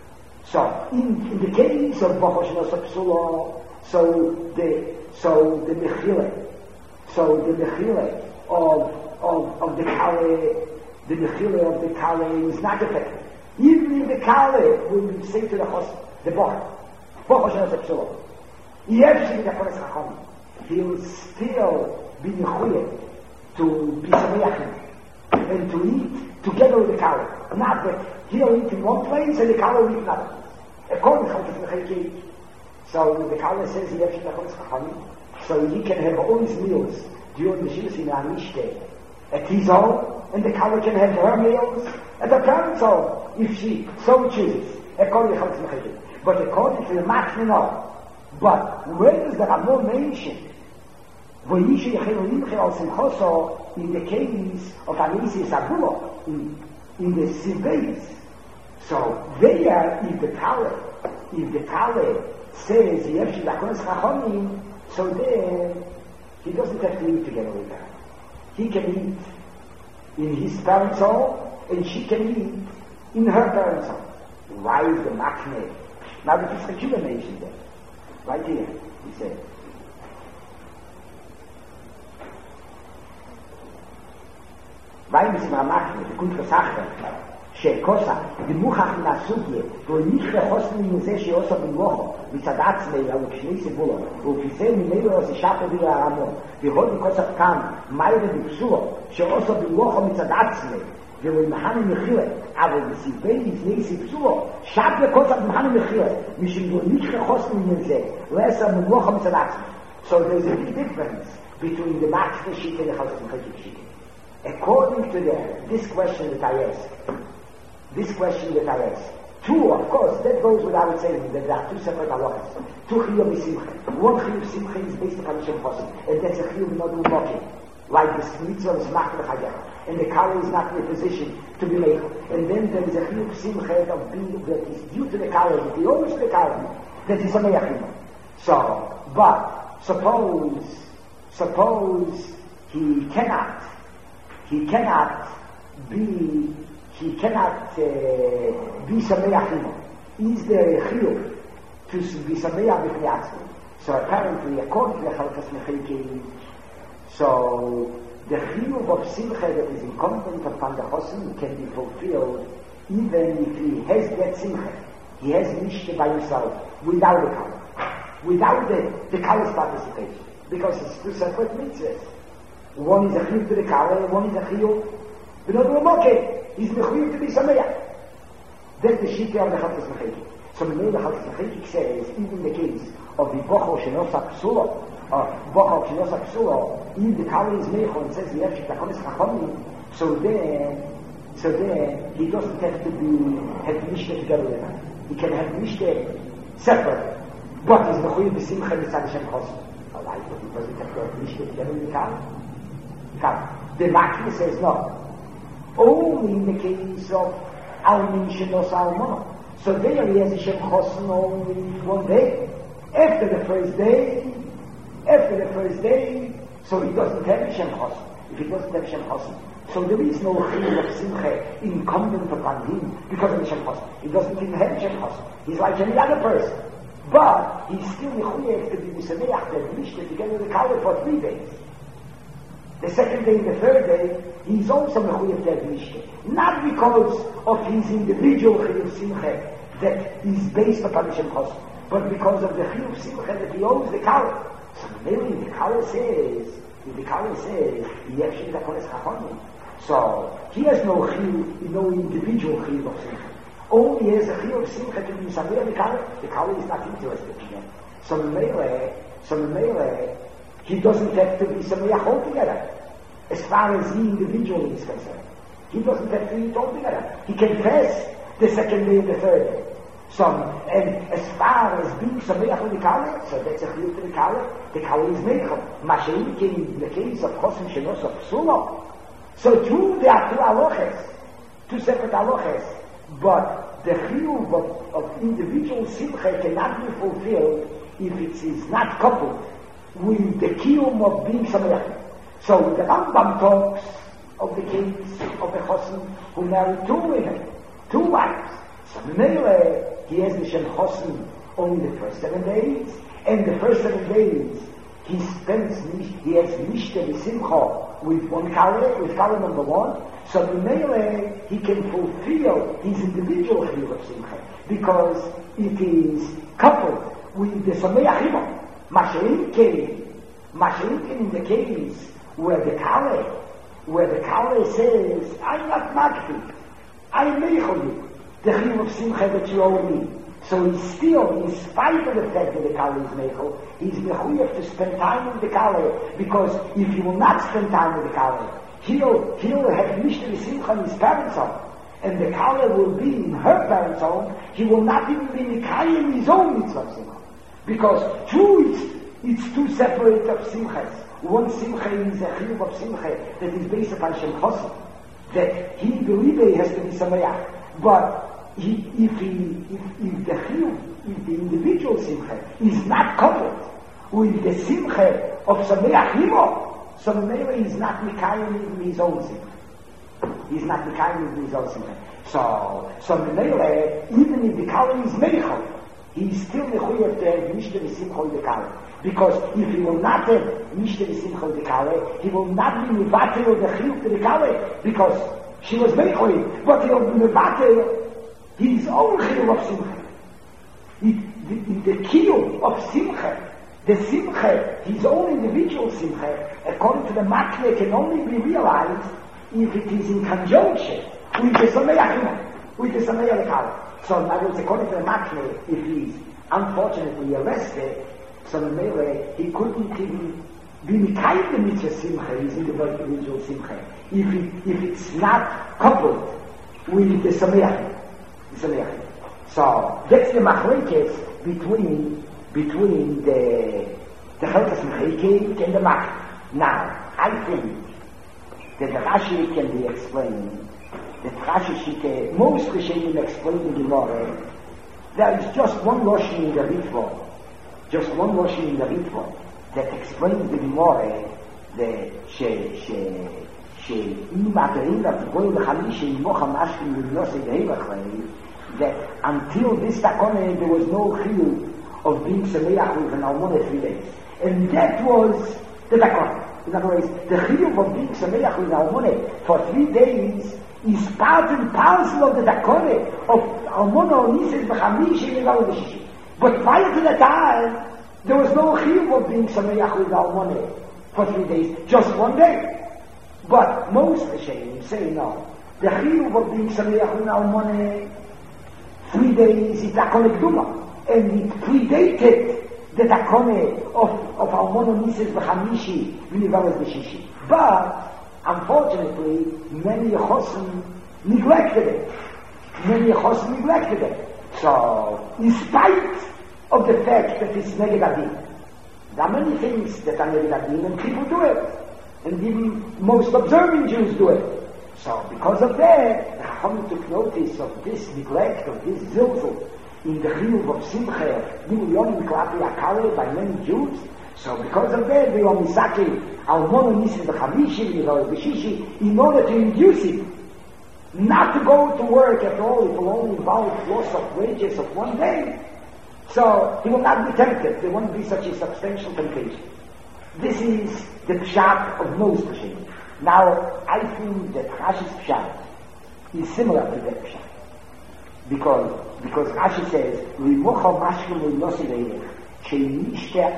So in, in the case of Bocho Shenos Psula, so the so the Mechile, so the Mechile of of of the Kale. The Mechile of the Kale is not effective. Even if the Kale will be said to the Chos, the Boch, Boch Shenos Psula, Yevshik the Kodesh Chacham, he will still be mechuyev to be Sameachim and to eat together with the Kale. Not that he'll eat in one place and the Kale will eat in another place. According to Chalkas Mechilkik, so the Kale says Yevshik the Kodesh Chacham, so he can have all his meals during the Shivas in Amishte at his home, and the Kala can have her meals at the parents' home, if she so chooses, according to Chalkas Mechilkik. But according to the Machne, no. But where does the Rambam mention V'yishu Yechelu Nimchei Al Simchoso in the case of Anisi Sabulo, in, in the Sibeis? So there, if the Kala, if the Kala says Yevshik Lakonis Chachomim, so then he doesn't have to eat together with her. He can eat in his parents' home, and she can eat in her parents' home. Why is the Machne? Now the Pesachim mentioned that. Right here, he said. weil es immer macht, die Kunde sagt, שקוסה, דמוכח מהסוגיה, ולניח לחוסן מזה שעושה במלוכו, מצד עצמי, אבל כשני סיבולו, ופיסי ממנו עושה שפה בירה הרמון, והוד מקוסה כאן, מיירה בפסולו, שעושה במלוכו מצד עצמי, ולמחנה מחילה, אבל בסיבי לפני סיפסולו, שפה קוסה במחנה מחילה, משום ולניח לחוסן מזה, לעשה במלוכו מצד עצמי. So there's a big difference between the Matzah sheet and the Chosam Chayik sheet. According to the, this question that I asked, this question that I asked. Two, of course, that goes without saying that there are two separate halachas. Two chiyuv simcha. One chiyuv simcha is based upon Hashem Chosim, and that's a chiyuv not umokim. Like the mitzvah is mach l'chayach, and the kala is not in a position to be made. And then there is a chiyuv simcha of being that is due to the kala, that he owes the kala, that is a meyachim. So, but suppose, suppose he cannot, he cannot be. He cannot uh, be sameach himo. Is there a chiyuv to be sameach b'chniatzmi? So apparently, according to the Chalkas Mechikim, so the chiyuv of simcha that is incumbent upon the chosim can be fulfilled even if he has that simcha. He has nishte by himself, without the kala, without the, the kala's participation, because it's two separate mitzvahs. One is a chiyuv to the kala, and one is a chiyuv b'nodu umokim. He's mechuyev to be sameach. That's the shita of the Chalkas Mechikim. So the name of the Chalkas Mechikim says, even in the case of the bocho shenosa psulo, or bocho shenosa psulo, if the kala is mecho and says the yevshik tachonis chachomim, so then, so then he doesn't have to be have nishte together with him. He can have nishte separate, but he's mechuyev b'simcha mitzad Hashem chosim. Alright, but he doesn't have to have nishte together with the kala. The Makli says no. Only in the case of Almin Shenos Almona. So there he has a Shem Chosin only one day. After the first day, after the first day, so he doesn't have a Shem Chosin. If he doesn't have Shem Chosin. So there is no Chiyuv of Simcha incumbent upon him because of the Shem Chosin. He doesn't even have Shem Chosin. He's like any other person. But he's still Mechuyev to be Misameach, that Mishta together with the Kala for three days. The second day and the third day, he's also mechuyev to have mishte. Not because of his individual chiyuv simcha that is based upon the Shem Chosim, but because of the chiyuv simcha that he owes the kala. So maybe the kala says, the kala says, yevshik tachonis chachomim. So he has no chiyuv, no individual chiyuv of simcha. Only he has a chiyuv simcha to be sameach the kala. The kala is not interested in him. So meile, so meile. He doesn't have to be sameach altogether, as far as he individually is concerned. He doesn't have to eat altogether. He can fast the second day and the third day. So, and as far as being sameach on the kala, so that's a chiyuv to the kala, the kala is meichel. Mashiach in the case of chosim shenos of psulo. So true, there are two halachas, two separate halachas, but the chiyuv of, of individual simcha cannot be fulfilled if it is not coupled with the kiyum of being sameach. So the Rambam talks of the case of a chosim who married two women, two wives. So Mele, he has the Shem Chosim only the first seven days, and the first seven days he spends, he has Mishte B'Simcha with one kala, with kala number one. So Mele, he can fulfill his individual chiyuv of Simcha because it is coupled with the Sameach Himo. Mashiach, Mashiach in the case where the Kale, where the Kale says, I'm not Makti, I meichel you, the chiyuv of Simcha that you owe me. So he's still, in spite of the fact that the Kale is meichel, he's mechuyev to spend time with the Kale, because if he will not spend time with the Kale, he'll, he'll have Mishta Simcha in his parents' home, and the Kale will be in her parents' home, he will not even be Mikayim in his own mitzvah Simcha. Because true, it's, it's two separate of simchas. One simcha is a chiyuv of simcha that is based upon Shem Chosim, that he, the Rebbe, has to be sameach. But he, if he, if, if the chiyuv, if the individual simcha is not coupled with the simcha of sameach himo, so maybe he's not mikayim in his own simcha. He's not mikayim in his own simcha. So, so maybe even if the kala is meichel, he's still mechuyev to have Mishta v'simcha l'dekale. Because if he will not have Mishta v'simcha l'dekale, he will not be mevatel the chiyuv to l'dekale, because she was mechuyev, but he will be mevatel his own chiyuv of simcha. The, the, the chiyuv of simcha, the simcha, his own individual simcha, according to the makne, can only be realized if it is in conjunction with the sameach, with the sameach l'dekale. So in other words, according to the makne, if he's unfortunately arrested, so maybe he couldn't even be mikayim the mitzvah simcha, his individual simcha, if, it, if it's not coupled with the sameach, the sameach. So that's the machlekes between between the the chelkas mechayik and the makne. Now, I think that the Rashi can be explained. That Rashi Shike, most Rishonim explain the Gemara. There is just one Roshi in the Ritva, just one Roshi in the Ritva that explains the Gemara that she she she im materin of goy l'chalishi im mocha mashkin l'nosei dehevachlei, that until this takone there was no chiyuv of being sameach with an almona three days, and that was the takone. In other words, the chiyuv of being sameach with an almona for three days is part and parcel of the takone of almona onises b'chamishi v'galo b'shishi. But prior to that time, there was no chiyuv of being sameach with almona for three days, just one day. But most Rishonim say no. The chiyuv of being sameach with almona three days is takone gduma, and it predated the takone of of almona onises b'chamishi v'galo b'shishi. But unfortunately, many Chosim neglected it. Many Chosim neglected it. So, in spite of the fact that it's neged adin, there are many things that are neged adin, and people do it. And even most observing Jews do it. So, because of that, the Chachamim took notice of this neglect, of this zilzul, in the chiyuv of simcha, Yom Klapi Akare, by many Jews. So because of that, they were misaki almona nises b'chamishi v'galo b'shishi in order to induce it not to go to work at all. It will only involve loss of wages of one day. So he will not be tempted. There won't be such a substantial temptation. This is the pshat of most Rishonim. Now, I think that Rashi's pshat is similar to that pshat. Because, because Rashi says, Rimocha mashkim u'yosei le'ilech. In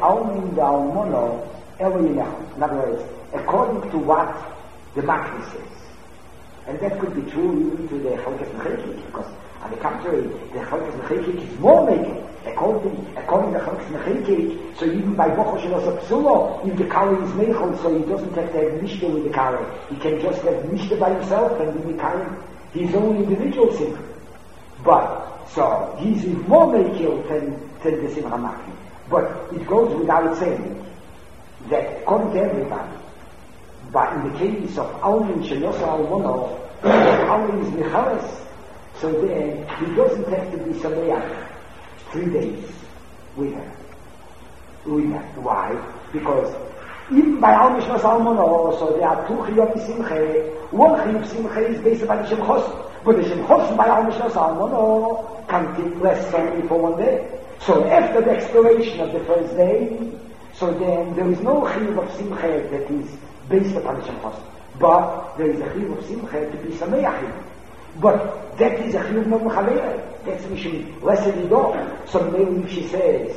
other words, according to what the Makne says. And that could be true even to the Chelkas Mechayik, because on the contrary, the Chelkas Mechayik is more naked. According, according to the Chelkas Mechayik, so even by Bocho Shelos Psulo, if the Kari is Meichel, so he doesn't have to have Mishta with the Kari. He can just have Mishta by himself and be Kari his own individual sin. But, so, he's more naked than, than the Simcha Makne. But it goes without saying that according to everybody, but in the case of Almin Shelosa Almono, Almin is Michalis, so then he doesn't have to be Sameach three days with her. With her. Why? Because even by Almin Shelosa Almono, so there are two Chiyov Simcha. One Chiyov Simcha is based on the Shem Chosn, but the Shem Chosn by Almin Shelosa Almono can take less only for one day. So after the expiration of the first day, so then there is no chiyuv of simcha that is based upon the Shem Chosn. But there is a chiyuv of simcha to be sameachim. But that is a chiyuv of mechaber. That's mishum lesser do. So maybe if she says,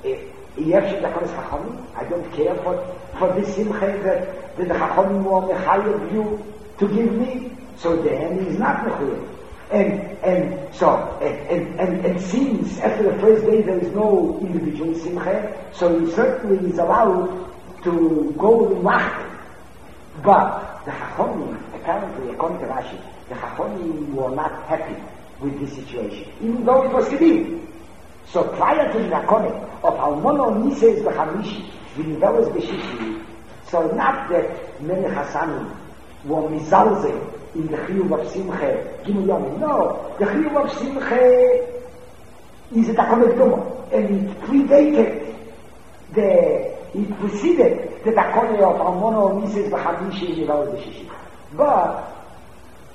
I don't care for, for this simcha that, that the chachamim were mechayev you to give me, so then he is not mechayev. And, and so, and, and, and since after the first day there is no individual simcha, so he certainly is allowed to go in wacht. But the Chachamim, apparently, according to Rashi, the Chachamim were not happy with this situation, even though it was Kedim. So prior to the Nakone of Almono Nises B'chamishi, V'nivelos B'shishi, so not that many Hasanim were mizalzeh in the chiyuv of simcha, Gimel Yomim. No, the chiyuv of simcha is a takone gduma, and it predated the, it preceded the takone of almono nises b'chamishi v'galo b'shishi. But,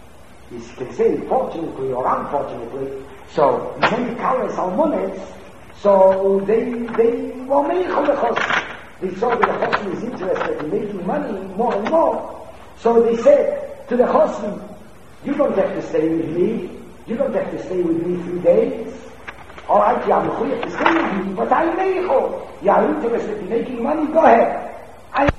you can say fortunately or unfortunately, so many kalas almones, So they they were meichel the chosn. They saw that the chosn is interested in making money more and more. So they said to the chosn, you don't have to stay with me. You don't have to stay with me three days. All right, you have to stay with me, but I'm meichel. You are interested in making money, go ahead. I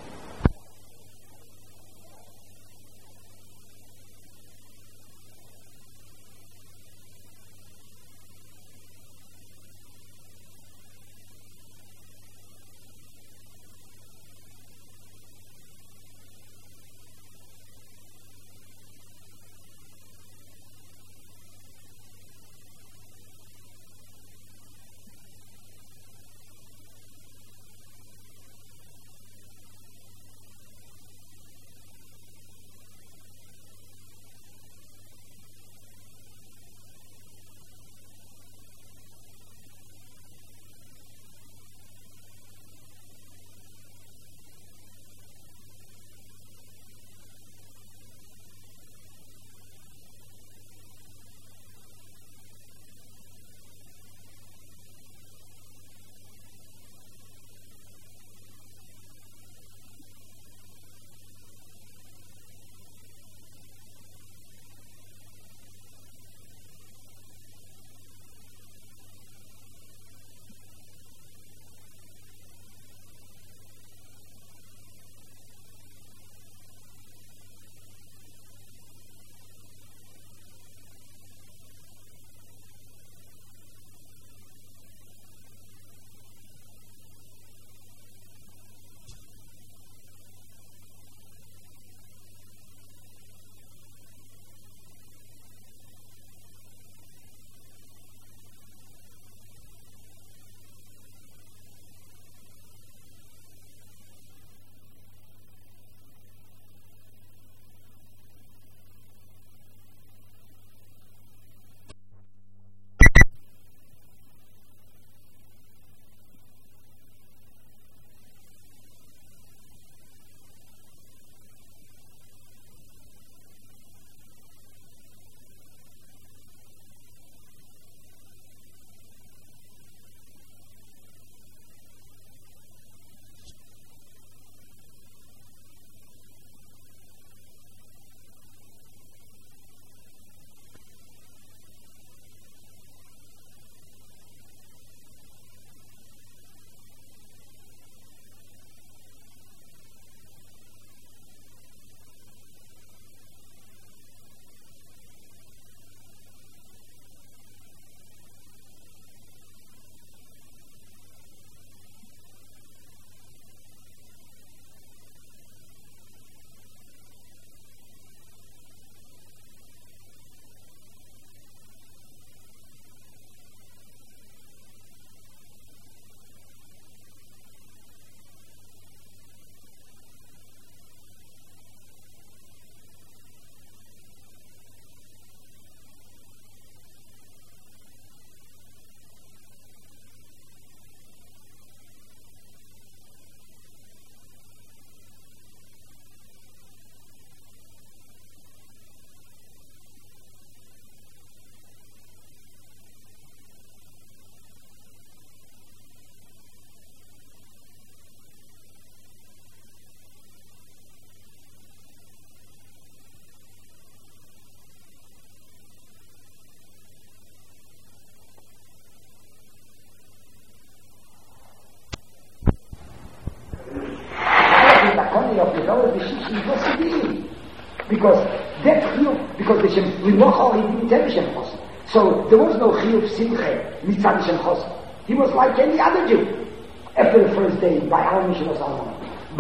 because that chiyuv, because the Shem, we know how he didn't tell the Shem Chosn. So there was no chiyuv simche mitzad Shem Chosn. He was like any other Jew after the first day by our mission was Alman.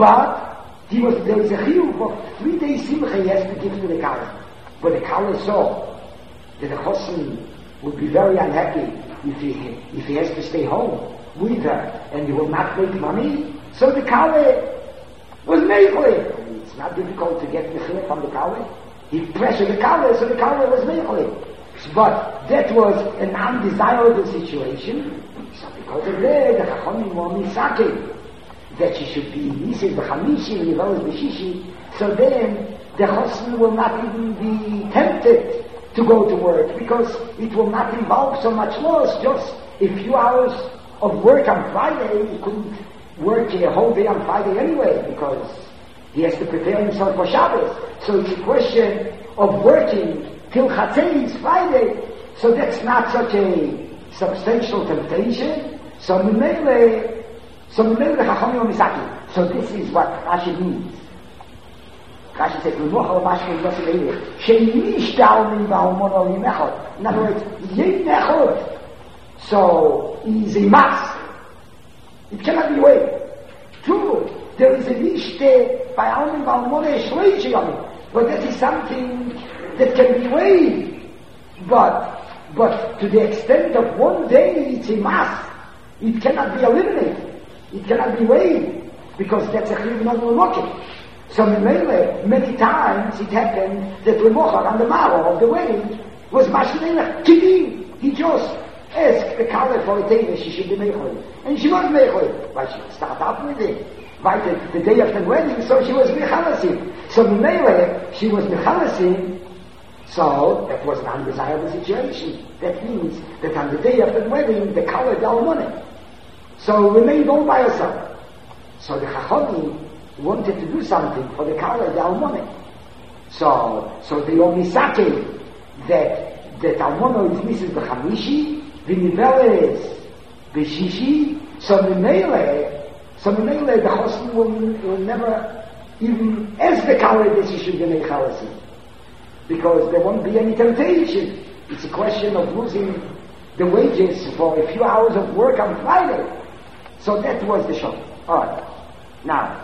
But he was, there was a chiyuv of three days simche he has to give to the Kala. But the Kala saw that the Chosn would be very unhappy if he, if he has to stay home with her and he will not make money. So the Kala was meichel. It's not difficult to get mechilek from the Kala. He pressured the Kala, so the Kala was meichel. But that was an undesirable situation. So because of that, the Chachamim were misaking that she should be in Nisim, the Chamishi, and Yevaros B'Shishi. So then the Chosn will not even be tempted to go to work because it will not involve so much loss, just a few hours of work on Friday. He couldn't work a whole day on Friday anyway, because he has to prepare himself for Shabbos. So it's a question of working till Chatzos Friday. So that's not such a substantial temptation. So Mimele, so Mimele Chachamim Misaki. So this is what Rashi means. Rashi says, "L'mochal mashkin v'sivei sheinish dalmin ba'almon limechot." In other words, yei mechot. So is a must. It cannot be waived. True, there is a nishte by almin ba'almon shloish yomim, but that is something that can be waived. But but to the extent of one day, it's a must. It cannot be eliminated. It cannot be waived because that's a chiyuv normal looking. So many times it happened that Remochar on the morrow of the wedding was Mashinela Kidin. He just asked the Kala for a day that she should be Mechol. And she was Mechol. Why she would start up with it? Why the, the day after the wedding, so she was Mechalasim. So Mele, she was Mechalasim, so that was an undesirable situation. That means that on the day after the wedding, the Kala got money. So remained all by herself. So the Chachoni wanted to do something for the Kala the Almone. So, so the Omisake that that Almono is Missus B'Chamishi, the Niveles B'Shishi, so Mimele, so Mimele the Chosn will, will never even ask the Kala that she should be Mechalasi, because there won't be any temptation. It's a question of losing the wages for a few hours of work on Friday. So that was the show. Alright. Now,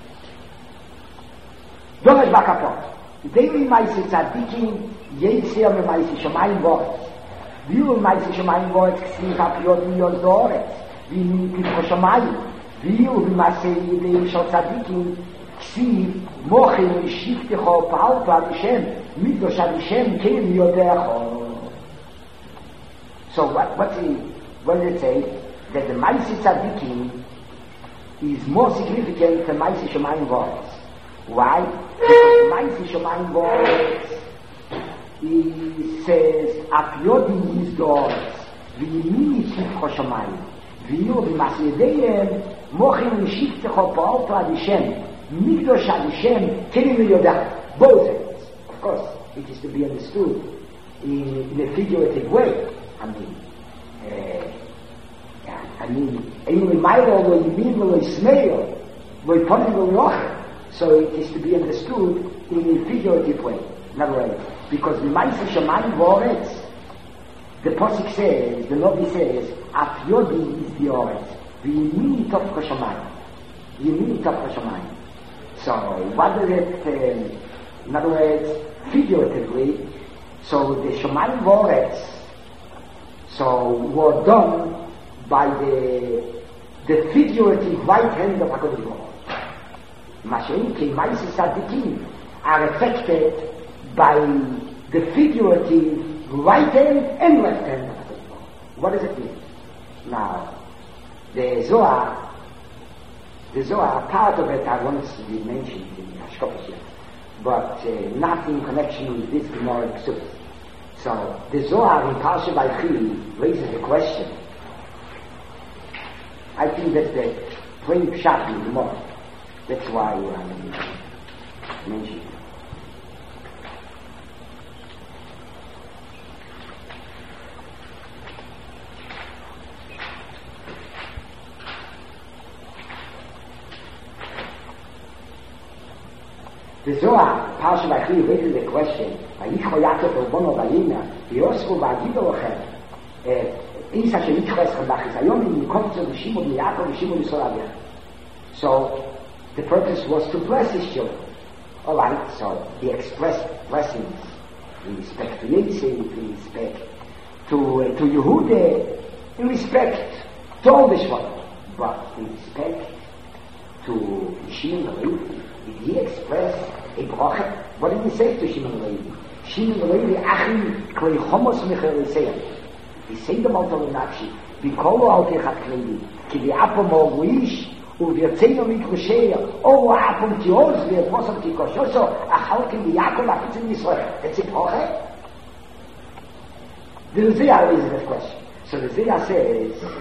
Domesh Bakapot. Daily Maisi Tzadikim, Yetzir me Maisi Shomayim Voretz. Viu Maisi Shomayim Voretz, Ksiv HaPiot Miyot Zoretz. Viu Pifro Shomayim. Viu V'masei Yidei Shal Tzadikim, Ksiv Mochim Shiftecho Pa'alto Adishem, Midosh Adishem Ken Yodecho. So what, what's it, what does it say? That the Maisi Tzadikim is more significant than Maisi Shomayim Voretz. Why? Because Maisi Shomayim Voretz, he says, Apyodi is doors, V'yimini Tifcho Shomayim, V'yu V'masyedeyen, Mochim L'shiftecho Pa'alto Adishem, Mikdosh Adishem, Kenim Yodah. Both ends. Of course, it is to be understood in, in a figurative way. I mean, uh, yeah, I mean, Ein L'mayro Lo Yimin Lo Yismeil, Lo Yiponim Lo Yochel. So it is to be understood in a figurative way. In other words, because the Maisi Shomayim Voretz, the Posik says, the Novi says, Apyodi is the Oretz, V'yimini Tovcha Shomayim. Yimini Tovcha Shomayim. So what does it, um, in other words, figuratively, so the Shomayim Voretz, so were done by the, the figurative right hand of HaKadosh Baruch Hu. Mashenki, Maisi Tzadikim are affected by the figurative right hand and left hand. What does it mean? Now, the Zohar, the Zohar, part of it I once we mentioned in Hashkofas, but uh, not in connection with this Gemara Ksubas. So, the Zohar in Parsha Vaychi raises a question. I think that the plain pshat in the Gemara. That's why I mentioned it. The Zohar, Parsha Vaychi, raises the question, Vayichol Yaakov Bono Vayina, V'yosfu V'agido Lochem, Isa Shenichol Eschem B'chisayon, V'yikomtzo V'shimon Yaakov V'shimon Yisrael Aviyah. So, the purpose was to bless his children. Alright, so he expressed blessings in respect to Yitzhak, in respect to, uh, to Yehuda, in respect to all the Shvatim. But in respect to Shimon Levi, did he express a bracha? What did he say to Shimon Levi? Shimon Levi, Achim, Klei Chomos Michael Yisrael. He said to Malta Lenakshi, Bikolo al Techat Klei, Ki V'apo Mo'guish, וברצינו מקושיה, או אפום תיעוז ופוסם תיקושושו, אחלקים ביעקב הפיצים ישראל. That's it, okay? The Zia raises that question. So the Zia says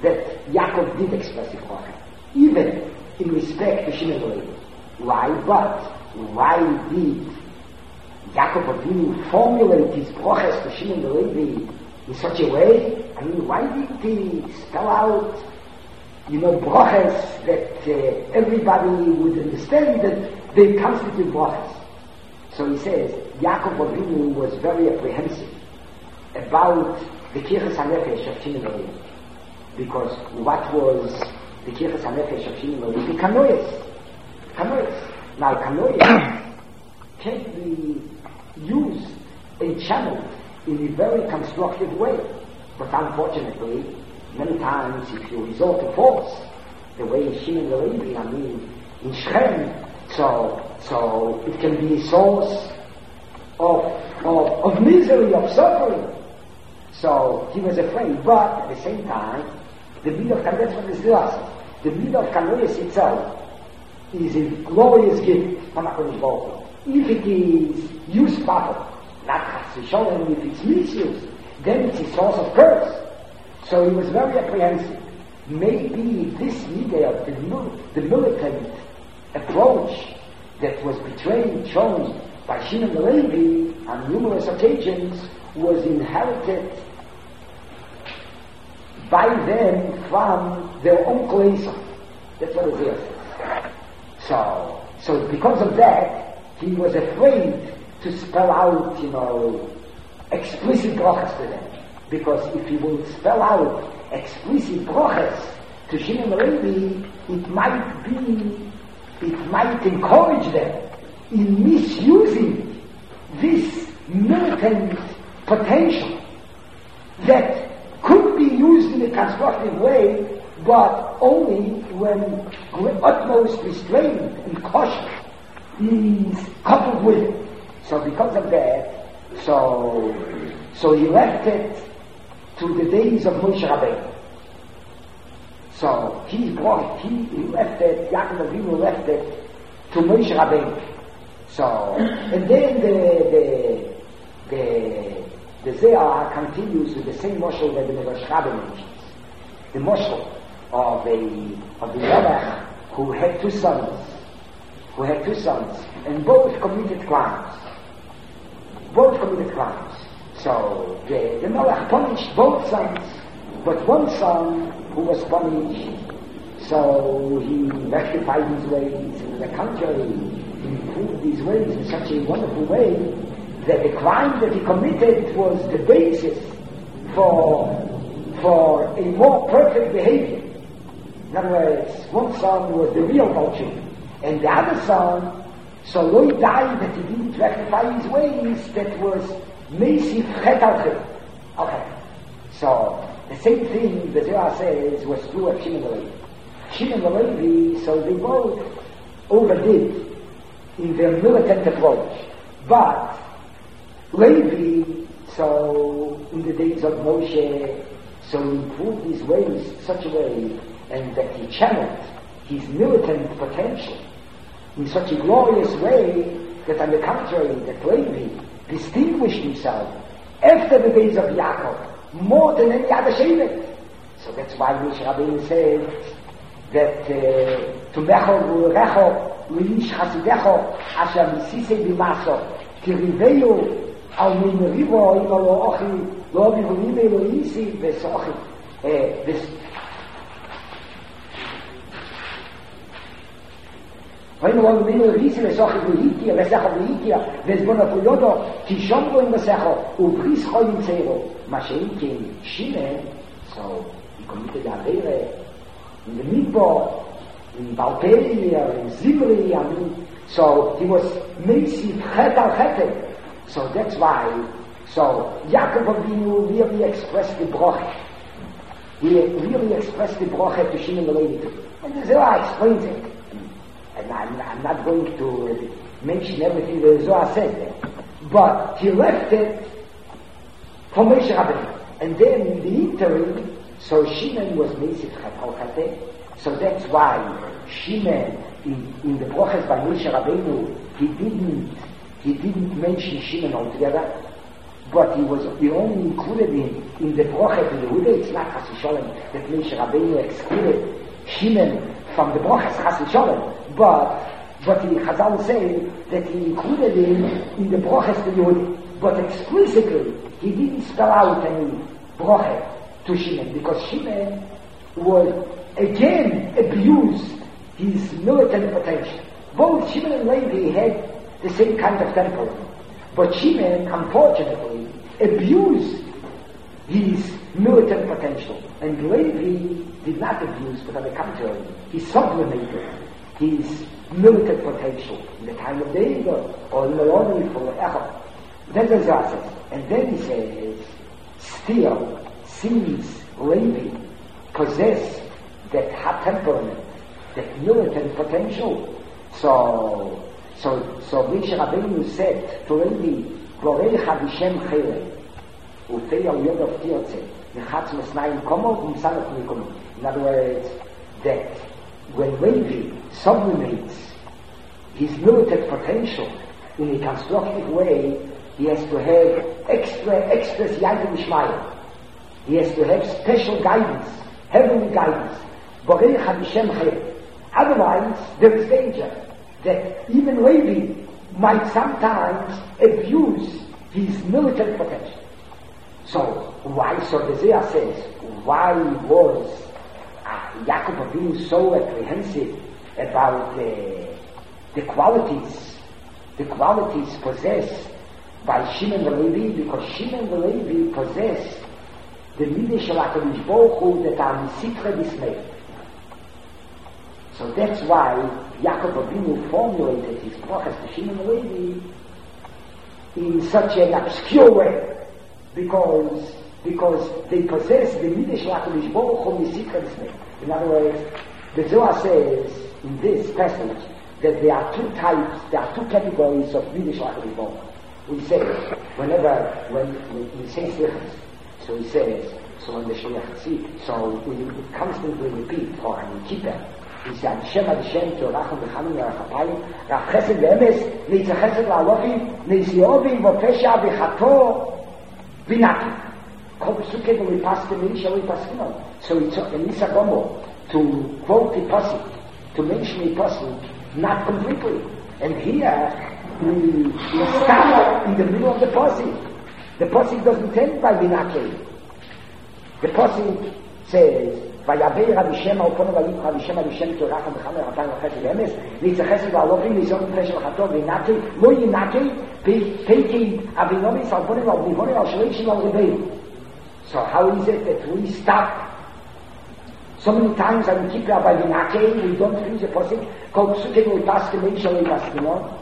that Yaakov did express the bracha, even in respect to Shimon and Levi. Why? But why did Yaakov Avinu formulate his brachas to Shimon and Levi in such a way? I mean, why did he spell out, you know, brachas that uh, everybody would understand that they constitute brachas? So he says, Yaakov Avinu was very apprehensive about the Kirchas HaNefesh of Shimon and Levi. Because what was the Kirchas HaNefesh of Shimon and Levi? The Kanoyas. Kanoyas. Now, Kanoyas can be used and channeled in a very constructive way. But unfortunately, many times if you resort to force, the way in Shimon and Levi, I mean, in Shem, so, so it can be a source of, of, of misery, of suffering. So he was afraid, but at the same time, the midah of Kanoyas is lost. The midah of Kanoyas itself is a glorious gift from HaKadosh Baruch Hu. If it is used properly, not chas v'sholem, if it's misused, then it's a source of curse. So he was very apprehensive. Maybe this midah, the, mil- the militant approach that was betrayed, shown by Shimon and Levi on numerous occasions, was inherited by them from their uncle Esau. That's what Isaiah says. So, so because of that, he was afraid to spell out, you know, explicit brachas to them. Because if he would spell out explicit brachas to Shimon and Levi, it might be, it might encourage them in misusing this militant potential that could be used in a constructive way, but only when utmost restraint and caution is coupled with it. So because of that, so so he left it to the days of Moshe Rabbeinu. So he brought it, he, he left it, Yaakov Avinu left it to Moshe Rabbeinu. So, and then the, the, the, the Zohar continues with the same moshel that the Medrash Rabbah mentions. The moshel of a, of the Melech who had two sons, who had two sons, and both committed crimes. Both committed crimes. So, the, the Melech punished both sons, but one son who was punished, so he rectified his ways, in the contrary, he improved his ways in such a wonderful way that the crime that he committed was the basis for, for a more perfect behavior. In other words, one son was the real virtue, and the other son, so lo died that he didn't rectify his ways, that was Mesif Chet al Chet. Okay. So, the same thing the Zohar says was true of Shimon and Levi. Shimon and Levi, so they both overdid in their militant approach. But Levi, so in the days of Moshe, so he improved his ways such a way, and that he channeled his militant potential in such a glorious way that on the contrary, that Levi distinguished himself after the days of Yaakov more than any other Shevet. So that's why Moshe Rabbeinu said that to Mechor Urecho Luish Chasidecho Asher Misisei Bimaso Kiriveu Al Mimerivo Ima Lo Ochi Lo Bivunime Lo Isi Vesochi Ves Wenn du wollen wir wissen, was auch du hier, was auch du hier, wenn du noch Jodo, die schon wollen was auch, und bris holen zero, Maschenken, Schiene, so, die kommt der Lehre in the Midbar, in Balperia, in Zibri, I mean, so he was Mesif Chet al Chet. So that's why, so Yaakov Avinu really expressed the broche. He really expressed the broche to Shimon and Levi. And the Zohar explains it. And I'm, I'm not going to mention everything the Zohar said there. But he left it for Moshe Rabbeinu. And then in the interim, so Shimon was Mesif Chet al Chet. So that's why Shimon, in, in the broches by Moshe Rabbeinu, he didn't, he didn't mention Shimon altogether, but he was he only included in, in the Brocha to Yehuda. It's not Chas V'Sholem that Moshe Rabbeinu excluded Shimon from the Brochas Chas V'Sholem, but but he Chazal say that he included him in the Brochas to Yehuda. But explicitly, he didn't spell out any Brocha to Shimon, because Shimon was again abused his militant potential. Both Shimon and Levi had the same kind of temperament, but Shimon, unfortunately, abused his militant potential, and Levi did not abuse, but on the contrary, he sublimated his militant potential in the time of David or in the Lord for Echad. Then the Zohar says, and then he says, still, since Levi possessed that hot temperament, that militant potential, so so so Moshe Rabbeinu said to Levi, Gorecha b'shem chelek, ufei al yodov tirtze, nechatz mesnayim komo, umsanat mikomo. In other words, that when Levi sublimates his militant potential in a constructive way, he has to have extra, extra siyata mishmaya. He has to have special guidance, heavenly guidance. Gorecha b'shem chelek. Otherwise, there is danger that even Levi might sometimes abuse his militant potential. So, why, so the Zohar says, why was uh, Yaakov Avinu so apprehensive about uh, the qualities, the qualities possessed by Shimon and Levi? Because Shimon and Levi possess the midah shel HaKadosh Baruch Hu that are misitra dismay. So that's why Yaakov Avinu formulated his brachas to Shimon and Levi in such an obscure way, because because they possess the midah shel HaKadosh Baruch Hu misitra dismay. In other words, the Zohar says in this passage that there are two types, there are two categories of midah shel HaKadosh Baruch Hu. We say whenever when, when we say slichas, so he says, so when the Shliach Tzid, so we constantly repeat, or I mean keep it. He said, Hashem Hashem to Racham B'Chanim Yarachapayim, Rach Chesed V'Emes, Neitz Chesed V'Alofim, Neitz Yovim, V'Pesha V'Chato, V'Naki. Kol Psuke V'Lipaske Meisha V'Lipaskino. So he took in Nisa Gomo to quote the Pasuk, to mention the Pasuk, not completely. And here, we, we stop in the middle of the Pasuk. The Pasuk doesn't end by V'Naki. The Pasuk says, Vayaber Rabishem Alpon Vayim Rabishem Rabishem Torah B'Chamer Rapayim Chesed V'Emes Nitzachesed V'Alofim Nizom V'Peshel Chato V'Naki Lo Yinaki Taking Avinomis Alponim Al Nivonim Al Shleishim Al Rebbeim. So how is it that we stop so many times and we keep Rabbi V'Naki, we don't finish the Pasuk called Psukim U'Paske Meisha U'Paskino?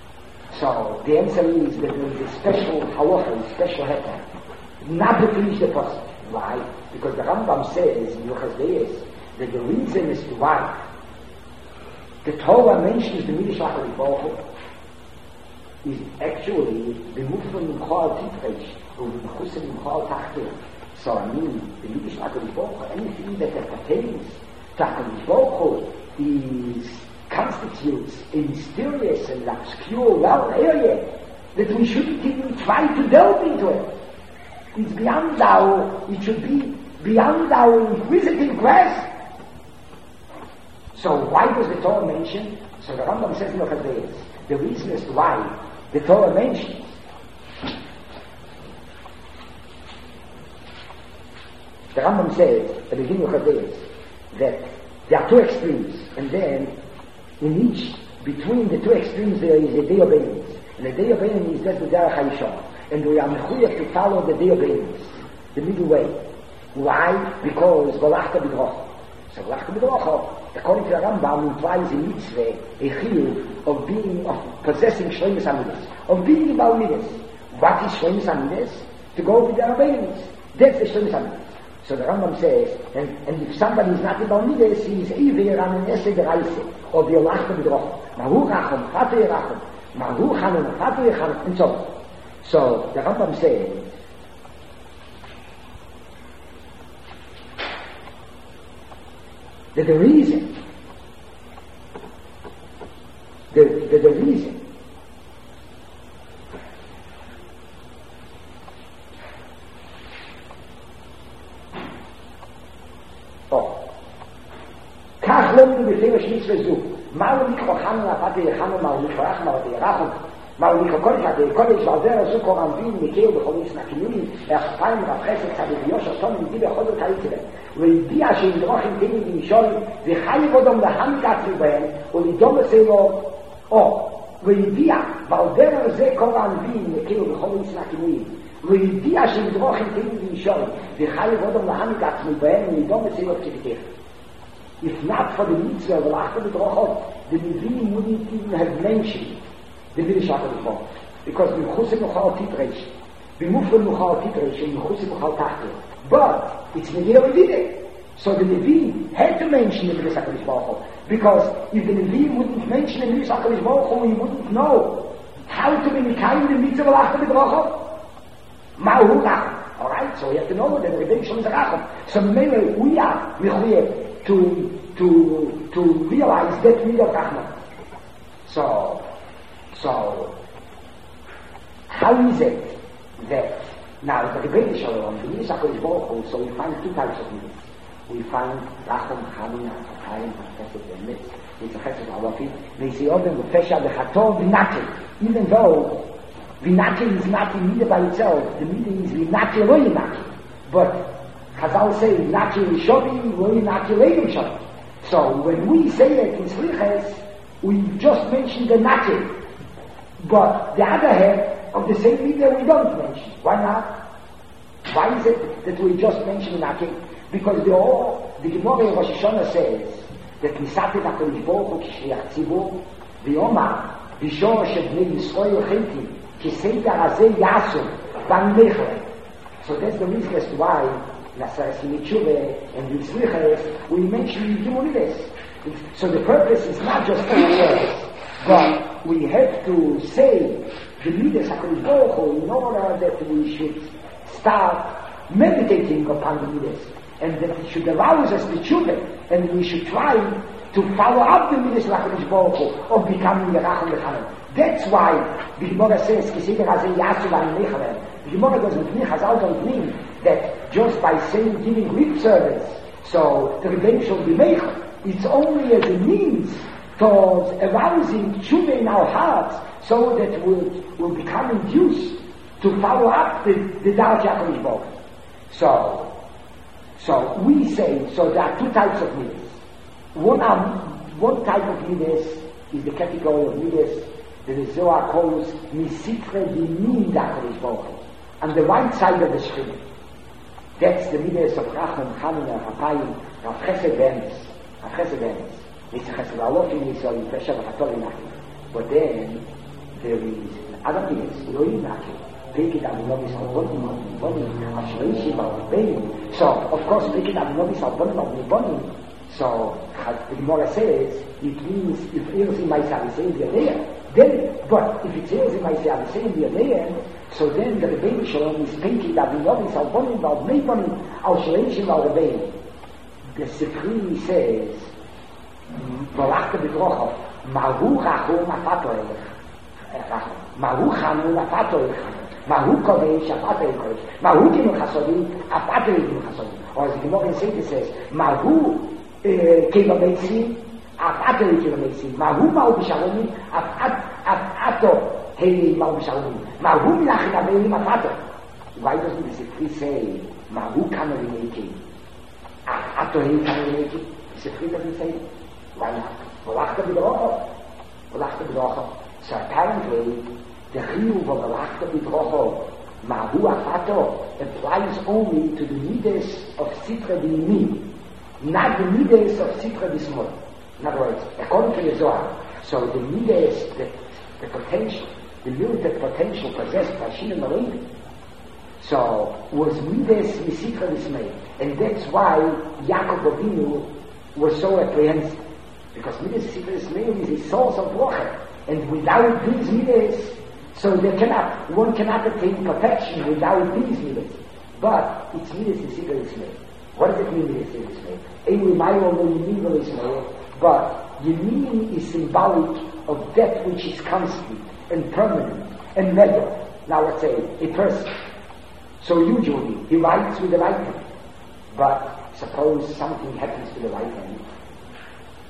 So the answer is that there is a special halacha, a special heter, not to finish the Pasuk. Why? Because the Rambam says in Yuchas Deis that the reason is to why the Torah mentions the midah shel HaKadosh Baruch Hu is actually the movement in Chol Tipreish or the Mechusim in Chol Tachtir. So I mean, the midah shel HaKadosh Baruch Hu, anything that pertains to HaKadosh Baruch Hu is constitutes a mysterious and obscure area that we shouldn't even try to delve into it. It's beyond our, it should be beyond our inquisitive grasp. So why was the Torah mentioned? So the Rambam says in Yochad, the reason is why the Torah mentions the Rambam says at the beginning of Yochad that there are two extremes, and then in each, between the two extremes there is a day of enemies. And the day of enemies, that's the Derech HaYishar. And we are mechuyev to follow the day of enemies, the middle way. Why? Because V'lachta B'drocha. So V'lachta B'drocha, according to the Rambam, implies a mitzvah, a chiyuv of being, of possessing Shleimus HaMidas, of being Baal Midas. What is Shleimus HaMidas? To go with the enemies. That's the Shleimus HaMidas. So the Rambam says, and, and if somebody is not about Midas, he is either on an Esed Reise, or V'lachta B'drocha. Mahu Racham, Chatu Yeracham, Mahu Chanun, Chatu Yeracham, and so on. So the Rambam says that the reason, the, the, the reason kommt mit dem Schmitzwe zu. Mal mit Kocham la Pate Yecham mal mit Kocham mal mit Racham. Mal mit Kocham la Kocham mal der so Koran bin mit Keo בחודש נקיים, החיים והחסד חביביוש השום נגיד בכל זאת הייתי להם. והביע שידרוכים תמיד למשול, וחייב אדם להנקת מבהם, ולדום בסלו, או, והביע, ועל דרך זה קורן בין מכאילו בכל זאת נקיים, והביע שידרוכים תמיד למשול, וחייב אדם להנקת מבהם, ולדום בסלו כתיתך. If not for the mitzvah of the Lachta B'Drochot, the Nevi'im wouldn't even have mentioned the Village HaKadosh. Because B'chusim Nuchal Titresh, B'mufel Nuchal Titresh, and B'chusim Nuchal Tachtel. But it's Nevi'im who did it. So the Nevi'im had to mention the Village HaKadosh. Because if the Nevi'im wouldn't mention the Village HaKadosh, we wouldn't know how to be Mikayim the mitzvah of the Lachta B'Drochot. Ma'u Racham. Alright, so we have to know that the redemption is a Racham. So maybe we are Mechuyev to to to realize that need of Rahman. So so how is it that now the Rebbeinu Shalom, the Yisha Kodesh Baruch Hu, so we find two types of needs. We find Racham, Chanina, Chayim, Chesed, and Mitz. It's a Chesed Halafi. They say Odem, the Fesha, the Chator, Vinati. Even though Vinati is not in Mida by itself, the meaning is Vinati, Lo Vinati. But Chazal say, Naki Rishobi, Roi Naki Legim Shobi. So when we say that in Sliches, we just mention the Naki. But the other half of the same media we don't mention. Why not? Why is it that we just mention Naki? Because the all, the Gemara of Rosh Hashanah says that Nisati HaKadosh Baruch Hu Kishliach Tzibur, V'yomar, B'shor Shebnei Yisrael Cheti, Kisei Darazei Yasu, Ban Mechle. So that's the reason as to why and Yitzliches, we mention Gimonides. So the purpose is not just for words, but we have to say the Midas HaKadosh Baruch Hu in order that we should start meditating upon the Midas, and that it should arouse us the children, and we should try to follow up the Midas HaKadosh Baruch Hu of becoming a Racham Lechanam. That's why the Gemara says, Kisei Razei Yasu Van Mechalem. The Gemara doesn't mean, Chazal don't mean that just by saying, giving lip service, so the revenge shall be meichel. It's only as a means towards arousing tshuva in our hearts, so that we'll, we'll become induced to follow up the, the Dar HaKadosh Baruch Hu. So, so we say, so there are two types of midas. One, um, one type of midas is the category of midas that the Zohar calls Misitre Dimin HaKadosh Baruch Hu, on the right side of the screen. That's the midas of Racham, Chanina, Rapayim, Rav Chesed Be'emes, Rav Chesed Be'emes. It's a Chesed Alofim, it's a Pesha V'chator Inachim. But then, there is other midas, Elohim Inachim, Pekid Avinobis Albonim, Albonim, Ashreishim, Albonim. So, of course, Pekid Avinobis Albonim, Albonim. So, the Gemara says, it means if Eros in my Savisei B'yadeh, then, but if it's Eros in my Savisei B'yadeh, so then the Rebbeinu Shalom is painted that we know it's Albonim, Albonim, Al Shreishim, Al Rebbeinu. The Sifri says, Volachta B'Drochot, Mahu Chachum Afato Elech, Mahu Chanu Afato Elech, Mahu Kodesh Afato Elech, Mahu Gimel Chasodim, Afato Gimel Chasodim. Or as the Gemara in Seder says, Mahu Keva Meitzi, Afato Keva Meitzi, Mahu Mau B'Shalomim, Afato Hey, Mau B'Shalomim, Mahu Milachim Avelim Afato. Why doesn't the Sifri say, Mahu Kama V'Meiki, Afato Hey Kama V'Meiki? The Sifri doesn't say it. Why not? Volachta B'Drochot. Volachta B'Drochot. So apparently, the Chiyuv of Volachta B'Drochot, Mahu Afato, applies only to the midas of Sitra B'Yimim, not the midas of Sitra B'Smol. In other words, according to the Zohar, so the midas, the, the potential, the limited potential possessed by Shimon Malin, so was midas Misitra B'Smei, and that's why Yaakov Avinu was so apprehensive. Because midas Misitra B'Smei is a source of bracha, and without these midas, so they cannot, one cannot attain perfection without these midas. But it's midas Misitra B'Smei. What does it mean midas Misitra B'Smei? Einu Mayo Lo Yimin Lo Yismei, but Yimin is symbolic of that which is constant and permanent and regular. Now let's say a person. So usually he writes with the right hand. But suppose something happens to the right hand.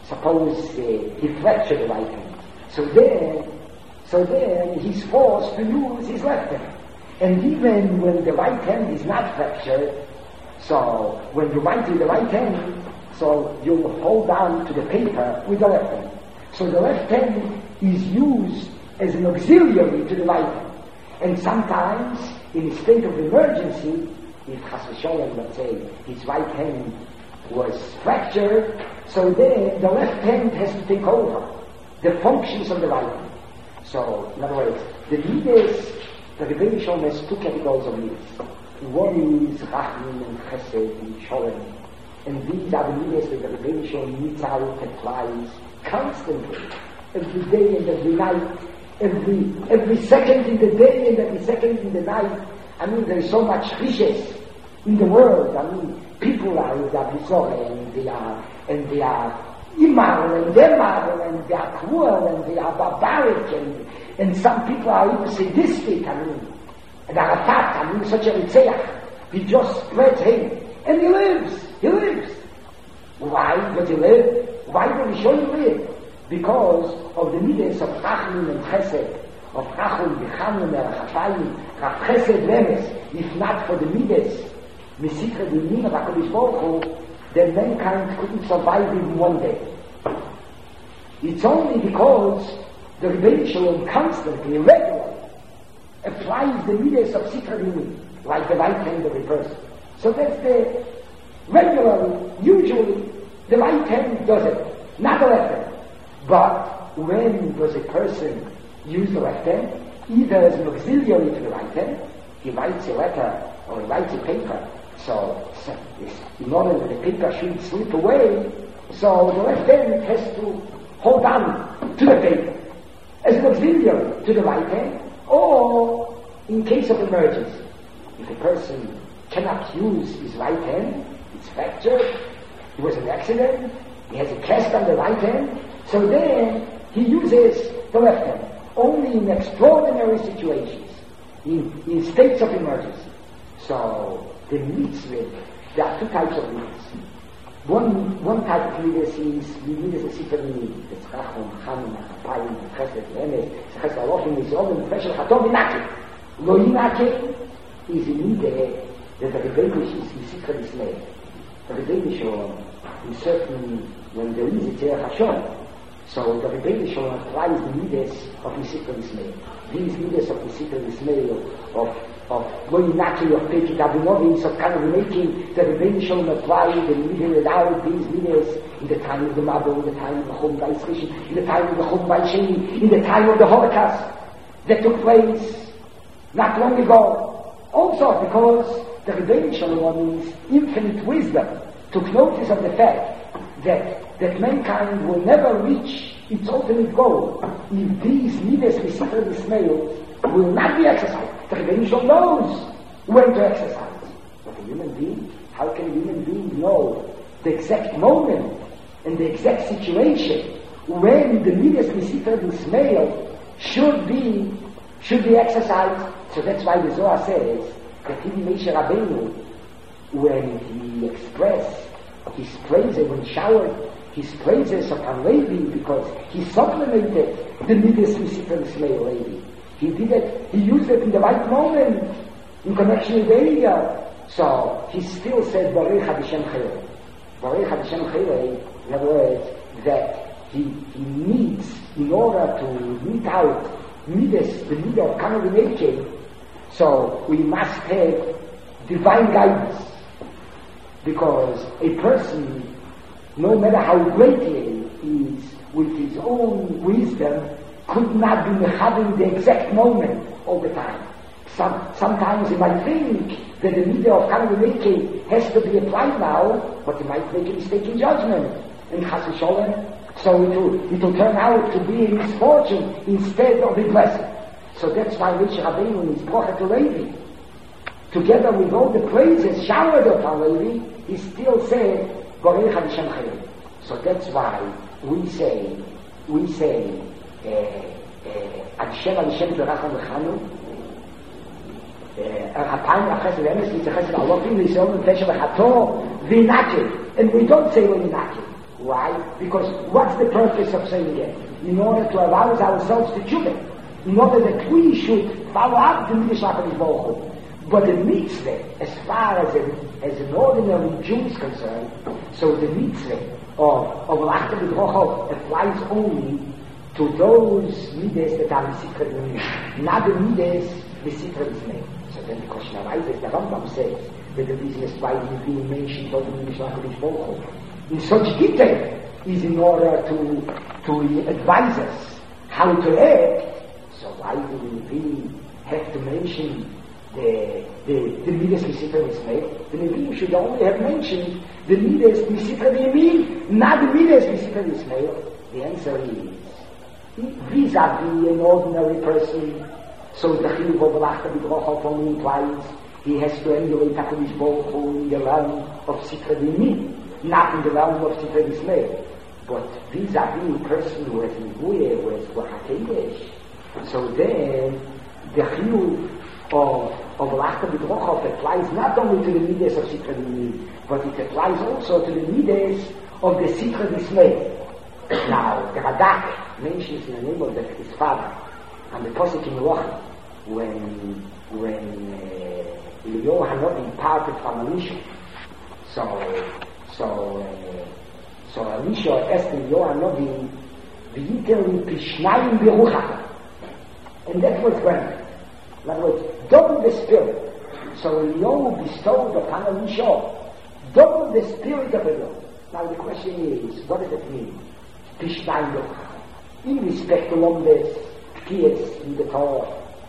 suppose uh, he fractured the right hand. So then, so then he's forced to use his left hand. And even when the right hand is not fractured, so when you write with the right hand, so you hold on to the paper with the left hand. So the left hand is used as an auxiliary to the right hand. And sometimes, in a state of emergency, if Chas v'Sholem, let's say, his right hand was fractured, so then the left hand has to take over the functions of the right hand. So, in other words, the leaders, the Rebbeinu Shalom has two categories of leaders. One is Rachmin and Chesed and Sholem. And these are the leaders that the Rebbeinu Shalom meets out and applies constantly, every day and every night, every every second in the day and every second in the night. I mean, there is so much riches in the world. I mean, people are in the Bizarre, and they are, and they are immoral, and they're moral, and they are cruel, and they are barbaric, and, and some people are even sadistic. I mean, and Arafat, I mean, such a Ritzeach, he just spreads hate, and he lives, he lives. Why does he live? Why does he show him live? Because of the midas of Rachmin and Chesed, of Rachum, Bichanun, Erachapayim, Rav Chesed, Remes. If not for the midas, Mesicha, the Nina, HaKadosh Baruch Hu, then mankind couldn't survive even one day. It's only because the Rebbeinu Shalom constantly, regularly, applies the midas of Sitra Dini, like the right hand of a person. So that's the, regularly, usually, the right hand does it, not the left hand. But when does a person use the left hand? Either as an auxiliary to the right hand, he writes a letter or he writes a paper, so, so in order that the paper shouldn't slip away, so the left hand has to hold on to the paper as an auxiliary to the right hand, or in case of emergency. If a person cannot use his right hand, it's fractured, it was an accident, he has a cast on the right hand, so then he uses the left hand only in extraordinary situations, in, in states of emergency. So the mitzvah, there are two types of mitzvahs. One, one type of mitzvah is the mitzvah of Sifra Dini. It's Rachum, Chanun, Chapayim, Chesed, Emes, Chesed Alofim, Yisrael, Nefesh, Chatom, Yinake. Lo Yinake is a mitzvah that the Rebbeinu is Sifra Disnei. The Rebbeinu Shalom is certainly when there is a Tzerach Hashem. So the Rebbeinu Shalom applies the midas of Nisitra Dismei. These midas of Nisitra Dismei, of of Loinaki, of Pekit Abinovins, of Kanavimeki, the Rebbeinu Shalom applies the midas without these midas in the time of the Mabel, in the time of the Chum Ba'Yisrishin, in the time of the Chum Ba'Yisheni, in the time of the Holocaust that took place not long ago. Also because the Rebbeinu Shalom is infinite wisdom, took notice of the fact that that mankind will never reach its ultimate goal if these midas Nisitra Dismei will not be exercised. The Rebbeinu Shalom knows when to exercise. But a human being, how can a human being know the exact moment and the exact situation when the midas Nisitra Dismei should be should be exercised? So that's why the Zohar says that even Moshe Rabbeinu, when he expressed his praises, when he showered his praises upon Levi, because he supplemented the midas Nisitra Dismei Levi. He did it, he used it in the right moment, in connection with Elia. So he still said, Baruch Hashem Chayei. Baruch Hashem Chayei, in other words, that he, he needs, in order to meet out midas, the midah of Kanavimeki, so we must have divine guidance. Because a person, no matter how great he is, with his own wisdom, could not be having the exact moment all the time. Some, sometimes he might think that the midah of Kanavimeki has to be applied now, but he might make a mistake in judgment. And Chas v'Sholem, so it will, it will turn out to be a misfortune instead of a blessing. So that's why Moshe Rabbeinu is brought to Levi. Together with all the praises showered upon Levi, he still said, Baruch Hashem Chayei. So that's why we say, we say, Hashem Hashem Teracham Lechanu, Archapayim Achesed Emes Yitzchesed Alofim Yisrael Nefesh V'Chato V'Yinake. And we don't say V'Yinake. Why? Because what's the purpose of saying it? In order to arouse ourselves to tshuva. In order that we should follow up the mitzvah of HaKadosh Baruch Hu. But the mitzvah, as far as, a, as an ordinary Jew is concerned, so the mitzvah of, of L'achta B'drochav applies only to those midas that are L'sitra B'nei, not the midas L'sitra B'nei. So then the question arises, the Rambam says that the business why is being mentioned of the mitzvah of HaKadosh Baruch Hu in such detail is in order to, to advise us how to act. So why do we have to mention the the the midas L'sitra B'nei? The Nevi'im should only have mentioned the midas L'sitra B'nei, not the midas L'sitra B'nei. The answer is vis-a-vis an ordinary person. So the chiyuv of L'achta B'drochav only implies he has to emulate HaKadosh Baruch Hu in the realm of Sitra B'nei, not in the realm of Sitra B'nei. But vis-a-vis a person who has Nevuah, who has Kohakedesh, so then the chiyuv of of L'achta B'drochav applies not only to the midas of Sitra B'nei, but it applies also to the midas of the Sitra B'nei. Now, the Radak mentions in the name of the, his father, and the Posuk in Rochim, when when uh, Eliyahu Hanavi parted from Elisha, so so uh, so Elisha asked Eliyahu Hanavi, "V'yiter pishnayim beruchach," and that was granted. In other words, double the spirit. So Eliyahu bestowed upon Elisha double the spirit of Eliyahu. Now the question is, what does it mean? Pishnayim beruchach. In respect to Lomdes, Pkias in the Torah.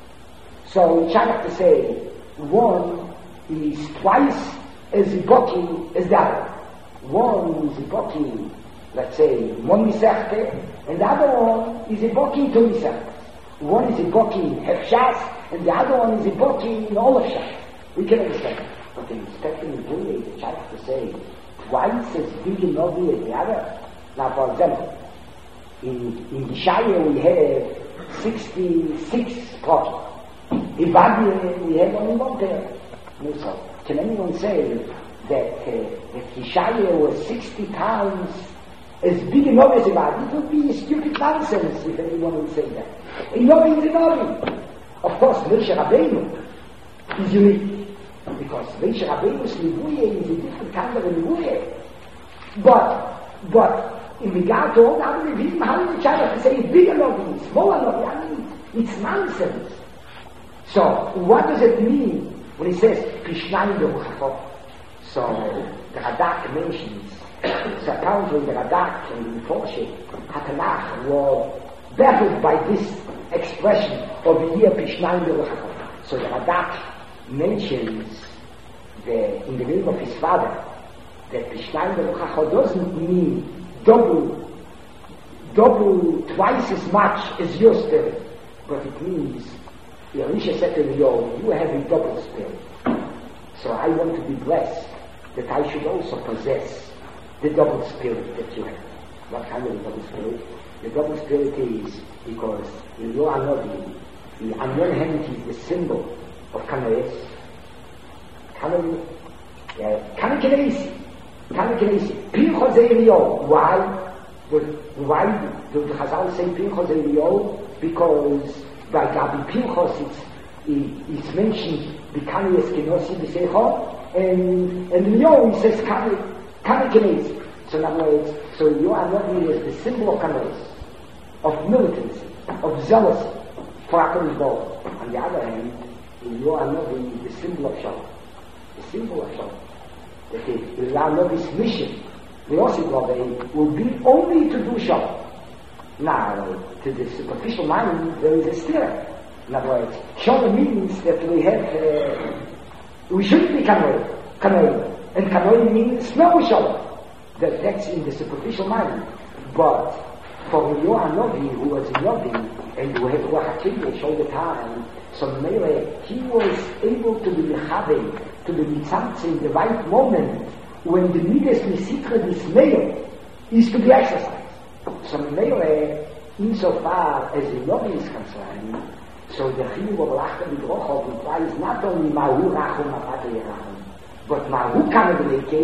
So it's hard to say, one is twice as Iboki as the other. One is Iboki, let's say, one Misechta, and the other one is Iboki two Misechtas. One is Iboki Hefshas, and the other one is Iboki in all of Shas. We can understand. But in respect to Nevuah, it's hard to say, twice as big a Novi as the other. Now, for example, In, in Yeshaya we have sixty-six prophets. In Babylon we have only one pair. So, can anyone say that, uh, that Yeshaya was sixty times as big enough as Babylon? It would be a stupid nonsense if anyone would say that. In Novi is Novi. Of course, Moshe Rabbeinu is unique. Because Moshe Rabbeinu's Nevuah is a different kind of a Nevuah. But, but, in regard to all the other Nevi'im, how is each other to say it's bigger Novi, smaller Novi? I mean, it's nonsense. So, what does it mean when he says, Pishnayim beruchach? So, the Radak mentions, so apparently the Radak and the Forshe, HaTanach, were baffled by this expression of the year Pishnayim beruchach. So the Radak mentions the, in the name of his father, that Pishnayim beruchach doesn't mean double, double, twice as much as your spirit. But it means, Elisha said to Eliyahu, you have a double spirit. So I want to be blessed that I should also possess the double spirit that you have. What kind of double spirit? The double spirit is because Eliyahu Hanavi, on one hand he's the symbol of Kanaes, Kanakinesi, Kanakinesi, Pinchas Eliyahu. Why? Why do the Chazal say Pinchas Eliyahu? Because by Gabi Pinchas it's, it's mentioned B'Kanaes Kenosi B'Seichon, and and Eliyahu he says Kanakinesi. So in other words, so Eliyahu Hanavi is the symbol of Kanaes, of militancy, of zealousy for HaKadosh Baruch Hu. On the other hand, Eliyahu Hanavi is the symbol of Shalom, the symbol of Shalom. That is, Eliyahu Hanavi's mission, the Yosef Rabbi, will be only to do Shalom. Now, to the superficial mind, there is a stir. In other words, Shalom means that we have, uh, we shouldn't be Kanoim, Kanoim, and Kanoim means no Shalom. That, that's in the superficial mind. But for Eliyahu Hanavi, who was a Navi, and who had Ruach HaKodesh all the time, so Mele, he was able to be Mechavein, to be Mitzamtze in the right moment, when the Midas L'Sitra B'Nei is to be exercised. So Mele, insofar as the Navi is concerned, so the Chiyuv of L'achta B'drochav implies not only Mahu Rachum Apat Yerachum, but Mahu Kana B'Nekei,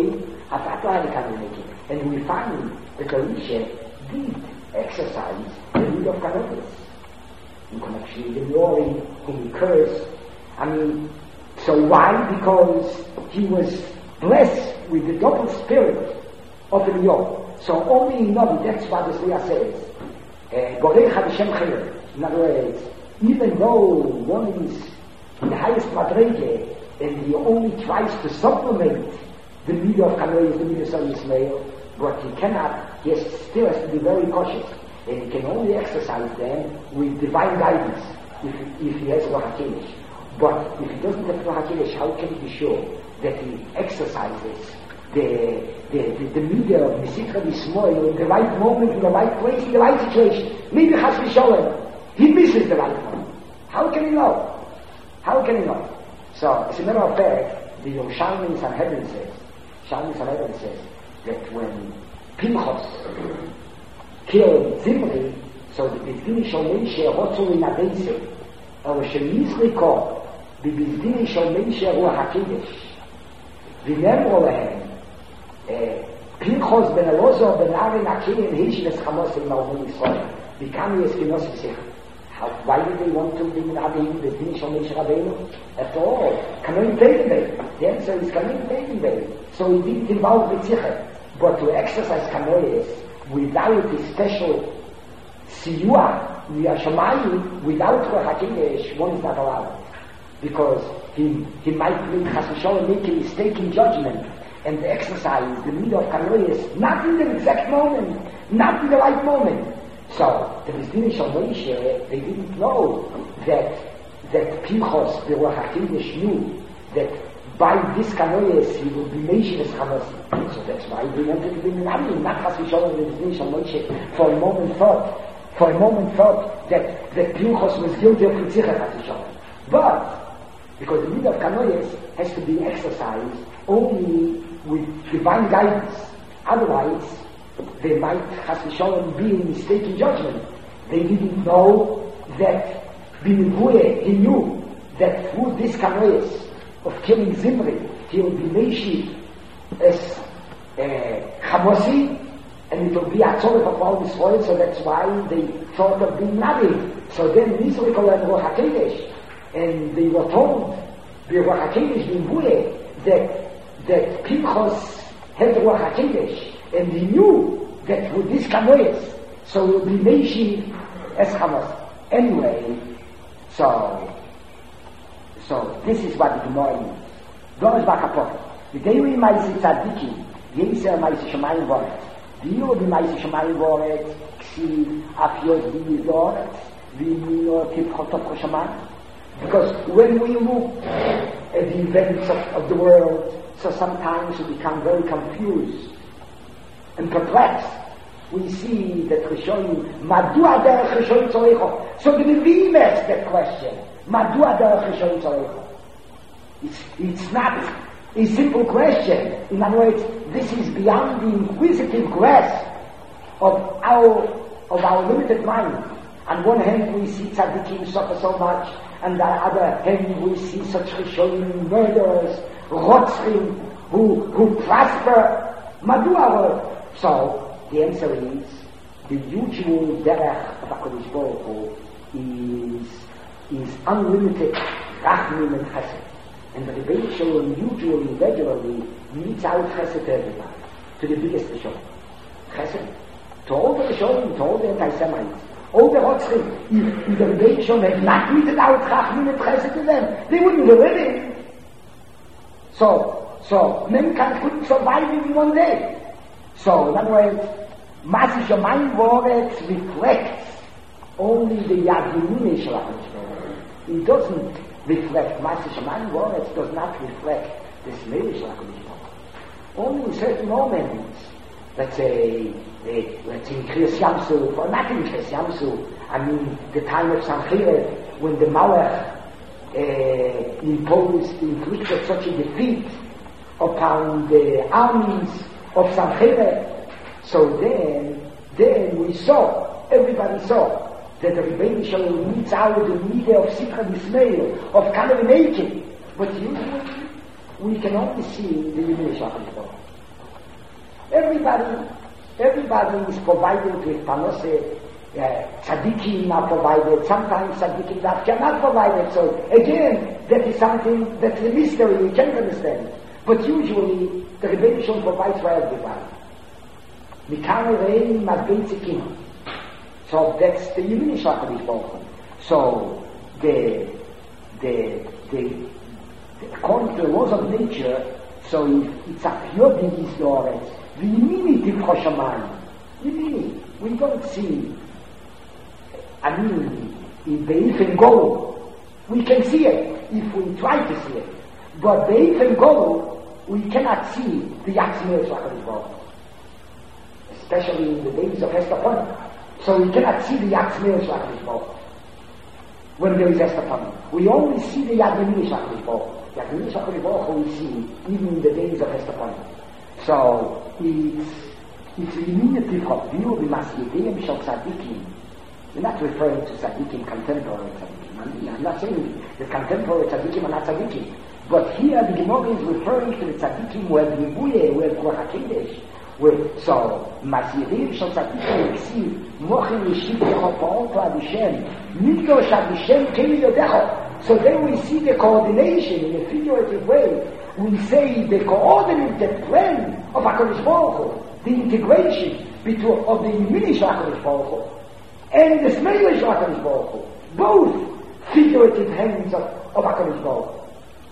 And we find that Elisha did exercise the need of Canopius in connection with the glory whom he cursed. I mean, so why? Because he was blessed with the double spirit of Eliyahu. So only in Navi, that's what the Sriya says. Borech Hashem Chayr. In other words, even though one is in the highest madrege and he only tries to supplement the media of Kanois, the media of Yisrael, but he cannot, he has, still has to be very cautious, and he can only exercise them with divine guidance if, if he has Ruach HaKodesh. But if he doesn't have Ruach HaKodesh, how can he be sure that he exercises the the, the, the media of Mesitra Yisrael in the right moment, in the right place, in the right situation? Maybe Chas v'Sholem, he misses the right moment. How can he know? How can he know? So, as a matter of fact, the Yerushalmi Sanhedrin says, Yerushalmi Sanhedrin says that when Pinchas killed Zimri, so the Bizdini Shalmei She'erotzu in Adeise, or She'mizriko, the Bizdini Shalmei She'eruach HaKodesh, v'nemro lehem, Pinchas ben Elozor ben Aaron Akei and Hishnes Chamos in Malvun Yisrael, Bikami Eskinos Yisrael. Why did they want to be in Abim, the Bizdini Shalmei She'Rabbeinu? After all, Kanoim Tegenbei. The answer is Kanoim Tegenbei. So he didn't involve with Zicher. But to exercise Kanois without a special Siyua, Yashamayim, without Ruach HaKodesh, one is not allowed. Because he, he might make Chas v'Sholem make a mistake in judgment and exercise the need of Kanois not in the exact moment, not in the right moment. So the Bizdini Shalmei, they didn't know that that Pinchas, the Ruach HaKodesh, knew that by this Kanois he would be Meishes Chanosi. So that's why we wanted to be Minami, not Chas v'Sholem, the Bizdini Shalmei, for a moment thought, for a moment thought that, that Pinchas was guilty of Ritzicha Chas v'Sholem. But, because the need of Kanois has to be exercised only with divine guidance. Otherwise, they might, Chas v'Sholem, be in mistaken judgment. They didn't know that B'Nivueh, he knew that through this Kanois of killing Zimri, he will be Meishi as Chamosi, and it will be a tzorech of all this world, so that's why they thought of being Navi. So then Yisrael and Ruach HaKodesh, and they were told, the Ruach HaKodesh, B'Nivueh, that, that Pinchas had the Ruach HaKodesh, and he knew that with this Kanois, so it will be Meishi as Chamos. Anyway, so, so this is what the Gemara means. Donos Bakapot. The Deiri Maisi Tzadiki, Yeser Maisi Shemayim Voret. The Yiro Bi Maisi Shemayim Voret, Ksi Afiot Bi Voret, V'Mino Tipchotov Shemayim. Because when we look at the events of, of the world, so sometimes we become very confused and perplexed. We see that Rishonim, Madua derech Rishonim tzoricho. So the Nevi'im ask that question. Madua derech Rishonim tzoricho. It's, it's not a simple question. In other words, this is beyond the inquisitive grasp of our, of our limited mind. On one hand we see tzaddikim suffer so much, and on the other hand we see such Rishonim, murderers, rotzrim, who, who prosper. Madua. So, the answer is, the usual derech of HaKadosh Baruch Hu is, is unlimited rachmim and chesed. And the Rebbeinu Shalom usually, regularly, meets out chesed to everybody, to the biggest Rishonim. Chesed. To all the Rishonim, to all the anti-Semites, all the Rotzrim. If, if the Rebbeinu Shalom had not meted out rachmim and chesed to them, they wouldn't be living. So, so, mankind couldn't survive in one day. So, in other words, Masi Shemayim Voret reflects only the Yad Yemini Shel HaKadosh Baruch Hu. It doesn't reflect, Masi Shemayim Voret does not reflect the Shmei Shel HaKadosh Baruch Hu. Only in certain moments, let's say, uh, let's say in Kriyas Yamsuf, or not in Kriyas Yamsuf, I mean the time of Sancheriv, when the Malach uh, imposed, inflicted such a defeat upon the armies of Sancheriv. So then, then we saw, everybody saw, that the Rebbeinu Shalom meets out the media of Sikha Dismail, of Kalev Neikin. But usually, we can only see the Yemei Shachar. Everybody, everybody is provided with panose. Uh, tzaddikim are provided. Sometimes tzaddikim that cannot provide it. So again, that is something that's a mystery we can't understand. But usually, the Rebbeinu Shalom provides for everybody. Mikame rein madbeizikim. So that's the Yemini Shlachadish Baruch Hu. So the, the, the, the, according to the laws of nature, so if it's a pure is the orange, the Yemini Tivcho Shamayim. Yemini. We don't see, I mean, in the Eifen Golu, we can see it if we try to see it. But the Eifen Golu, we cannot see the Yatzmir Shlachadish Baruch Hu. Especially in the days of Hester Ponim. So we cannot see the Yatzmir Shlachadish Baruch Hu when there is Hester Ponim. We only see the Yad Yemini Shlachadish Baruch Hu. Yad Yemini Shlachadish Baruch Hu we see even in the days of Hester Ponim. So it's it's a diminutive of view of the Masyidim Shal Tzadikim. We're not referring to Tzadikim, contemporary Tzadikim. I'm not saying the contemporary Tzadikim are not Tzadikim. But here the Gemara is referring to the Tzadikim who have Ribuye, who have Ruach HaKodesh. So, Masyidim Shal Tzadikim Ksiv, Mochin Yeshiv Yecho Pa'ol Pa'ad Hashem, Nidgosh Ad Hashem Keli Yodecho. So then we see the coordination in a figurative way. We say the coordinated plan of HaKadosh Baruch Hu, the integration between of the Yemini Shel HaKadosh Baruch Hu and the Smeili Shel HaKadosh Baruch Hu, both figurative hands of, of HaKadosh Baruch Hu.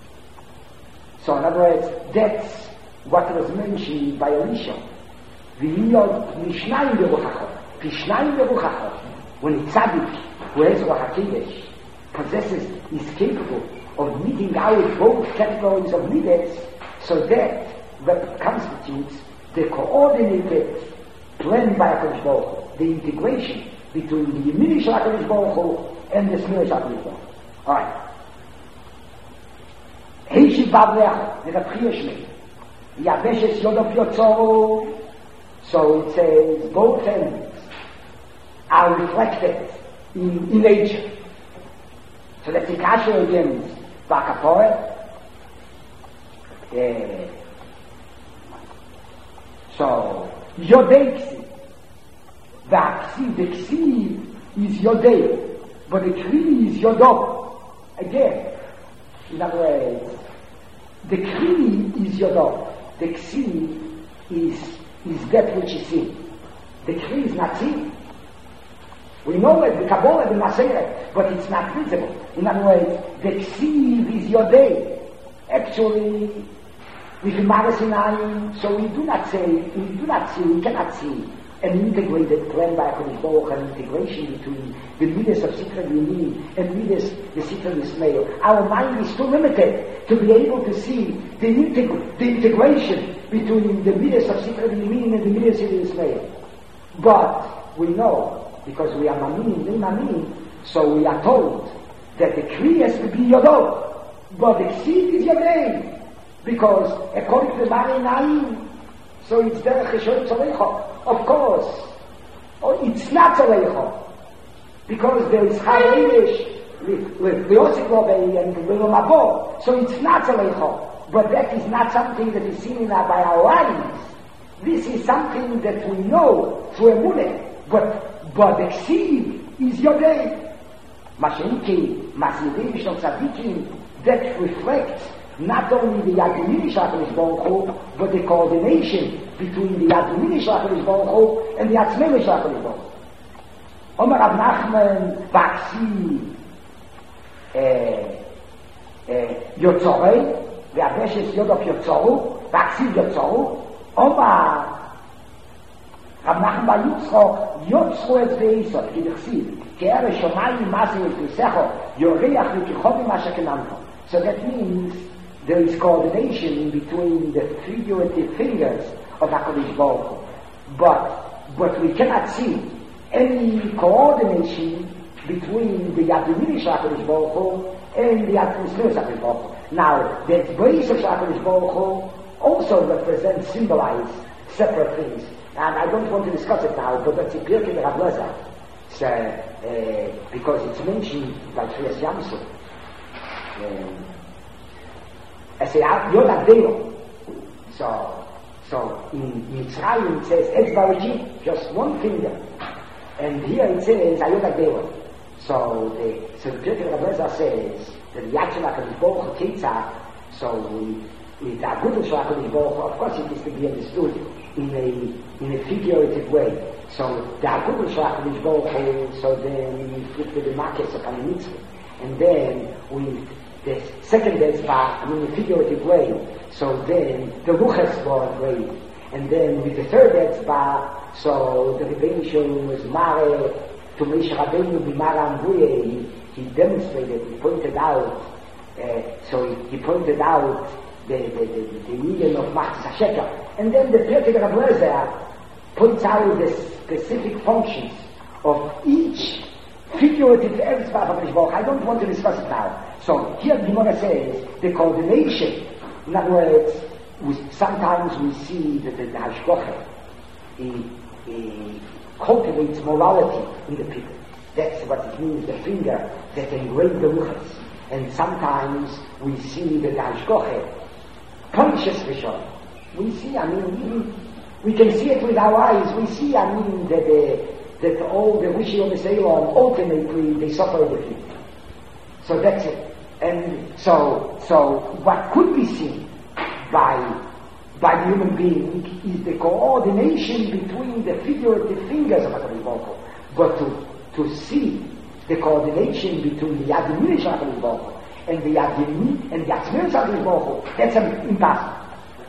So in other words, that's what was mentioned by Elisha. V'hiyod mishnayim beruchacho, pishnayim beruchacho. When a tzaddik who has Ruach HaKodesh possesses, is capable of meeting out both categories of midas, so that that constitutes the coordinated plan by HaKadosh Baruch Hu, the integration between the Yemini Shel HaKadosh Baruch Hu and the Smeili Shel HaKadosh Baruch Hu. All right. Heishi Bavleach, the Rabchia Shmei, Yaveshes Yodov Yotzoro. So it says both ends are reflected in, in nature. So that's the kasha against Bakapore. Uh, so Yodeiksi, the Aksi, the Ksi is Yodei, but the Kri is Yodov. Again, in other words, the Kri is Yodov, the Ksi is is that which is seen. The Kri is not seen. We know it, the Kabbalah, the Maseret, but it's not visible. In other words, the Ksiv is Yodei. Actually, with Marasinayim, so we do not say, we do not see, we cannot see an integrated plan by HaKadosh Baruch Hu, an integration between the midas of Sitra Yemini and midas the Sitra Yismael. Our mind is too limited to be able to see the, integ- the integration between the midas of Sitra Yemini and the midas of Yismael. But we know, because we are Maminim, we Maminim, so we are told that the Kri has to be Yodov, but the seed is Yodei, because according to the Mari Naim, so it's Derech Rishon Tzalecho. Of course, oh, it's not Tzalecho, because there is Chayish with the Osiklovei and the Mabo, so it's not Tzalecho, but that is not something that is seen by our eyes. This is something that we know through Emunah, but, but the seed is Yodei. Mashenki, Masyidim Shel Tzadikim, that reflects not only the Yad Yemini Shel HaKadosh Baruch Hu, but the coordination between the Yad Yemini Shel HaKadosh Baruch Hu and the Yad Smeili Shel HaKadosh Baruch Hu. Omer Rav Nachman Baksi Yotzorei, Ve'aveshes Yodov Yotzoru, Baksi Yotzoru, Omer Rav Nachman Bar Yitzchok Yotzoru et Ve'isot, Kidechsiv, Ke'er Shomayim Masi Yotzisecho, Yoreach V'kichov V'masha Kenanto. So that means there is coordination in between the figurative fingers of HaKadosh Baruch Hu. But, but we cannot see any coordination between the Yad Yemini Shel HaKadosh Baruch Hu and the Yad Smeili Shel HaKadosh Baruch Hu. Now, the Beis of HaKadosh Baruch Hu also represents, symbolize separate things. And I don't want to discuss it now, but that's a Pirkei de Rav Lezer. So, uh, because it's mentioned by Shriyas Yamsuf. Um, I say, you're not there. So, So in Mitzrayim it says Etzba Rishit, just one finger. And here it says Ayod HaGdeilah. So the so the Pirkei Rabbeinu says that the Yad Shel HaKadosh Baruch Hu Ketzad, so we with the Agudel Shel HaKadosh Baruch Hu, of course it is to be understood in a in a figurative way. So the Agudel Shel HaKadosh Baruch Hu, so then we inflicted the Makes upon the mitzvah. And then we the second Etzba, I mean in a figurative way, so then the Ruches were raised. And then with the third Etzba, so the Rebbeinu Shalom was Mare to Moshe Rabbeinu B'Mara Amvuye. He, he demonstrated, he pointed out, uh, so he, he pointed out the the the, the meaning of Machzis HaSheker. And then the Pirkei Rabbeinu points out the specific functions of each figurative Etzba of HaKadosh Baruch Hu. I don't want to discuss it now. So here the Gemara says the coordination. In other words, we, sometimes we see that the Hashgacha he, he cultivates morality in the people. That's what it means, the finger that engrave the ruchas. And sometimes we see that the Hashgacha punishes Rishon. We see, I mean, we, we can see it with our eyes. We see, I mean, that the, that all the Rishon Eilon ultimately they suffer defeat. So that's it. And so, so what could be seen by by the human being is the coordination between the figurative fingers of HaKadosh Baruch Hu. But to to see the coordination between the Yad Yemini of HaKadosh Baruch Hu and the Yad Yemini and the Atzmius of HaKadosh Baruch Hu, that's impossible.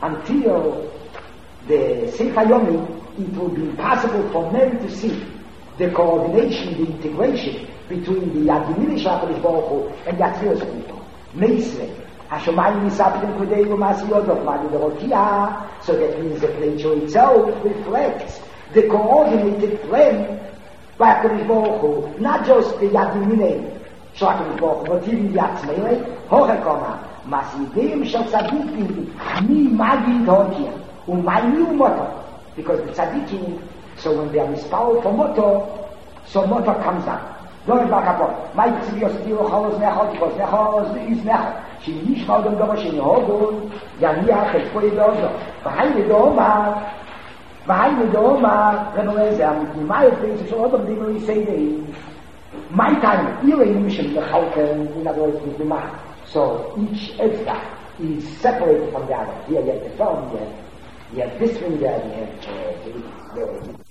Until the Sefer Yomi, it will be impossible for men to see the coordination, the integration between the Yad Yemini of HaKadosh Baruch Hu and the Atzmius of HaKadosh Baruch Hu. Meisre. Hashomayim Yisaptim Kudei Umasi Yodov Mani Derokia. So that means the nature itself reflects the coordinated plan by HaKadosh Baruch Hu, not just the Yad Yemini Shel HaKadosh Baruch Hu, but even the Atzmei Hochekoma Masidim Shel Tzadikim Mi Magid Hokia Umayni Umoto. Because the Tzadikim, so when they are mispowered for Moto, so Moto comes down. Don't back up. My Tzadios Diro Cholos Nechot, because Nechot is Nechot. She nicht mal dem Dober Sheni Hogun, ja niach et Koye Dozo. V'haine Doma, v'haine Doma, Rebeleze, mit Nimai Prinzip, so other people we say they, my time, ihre Mission, the Chalken, in other words, with the Macht. So each Etzba is separated from the other. Here you have the thumb, you have this finger, you have uh, the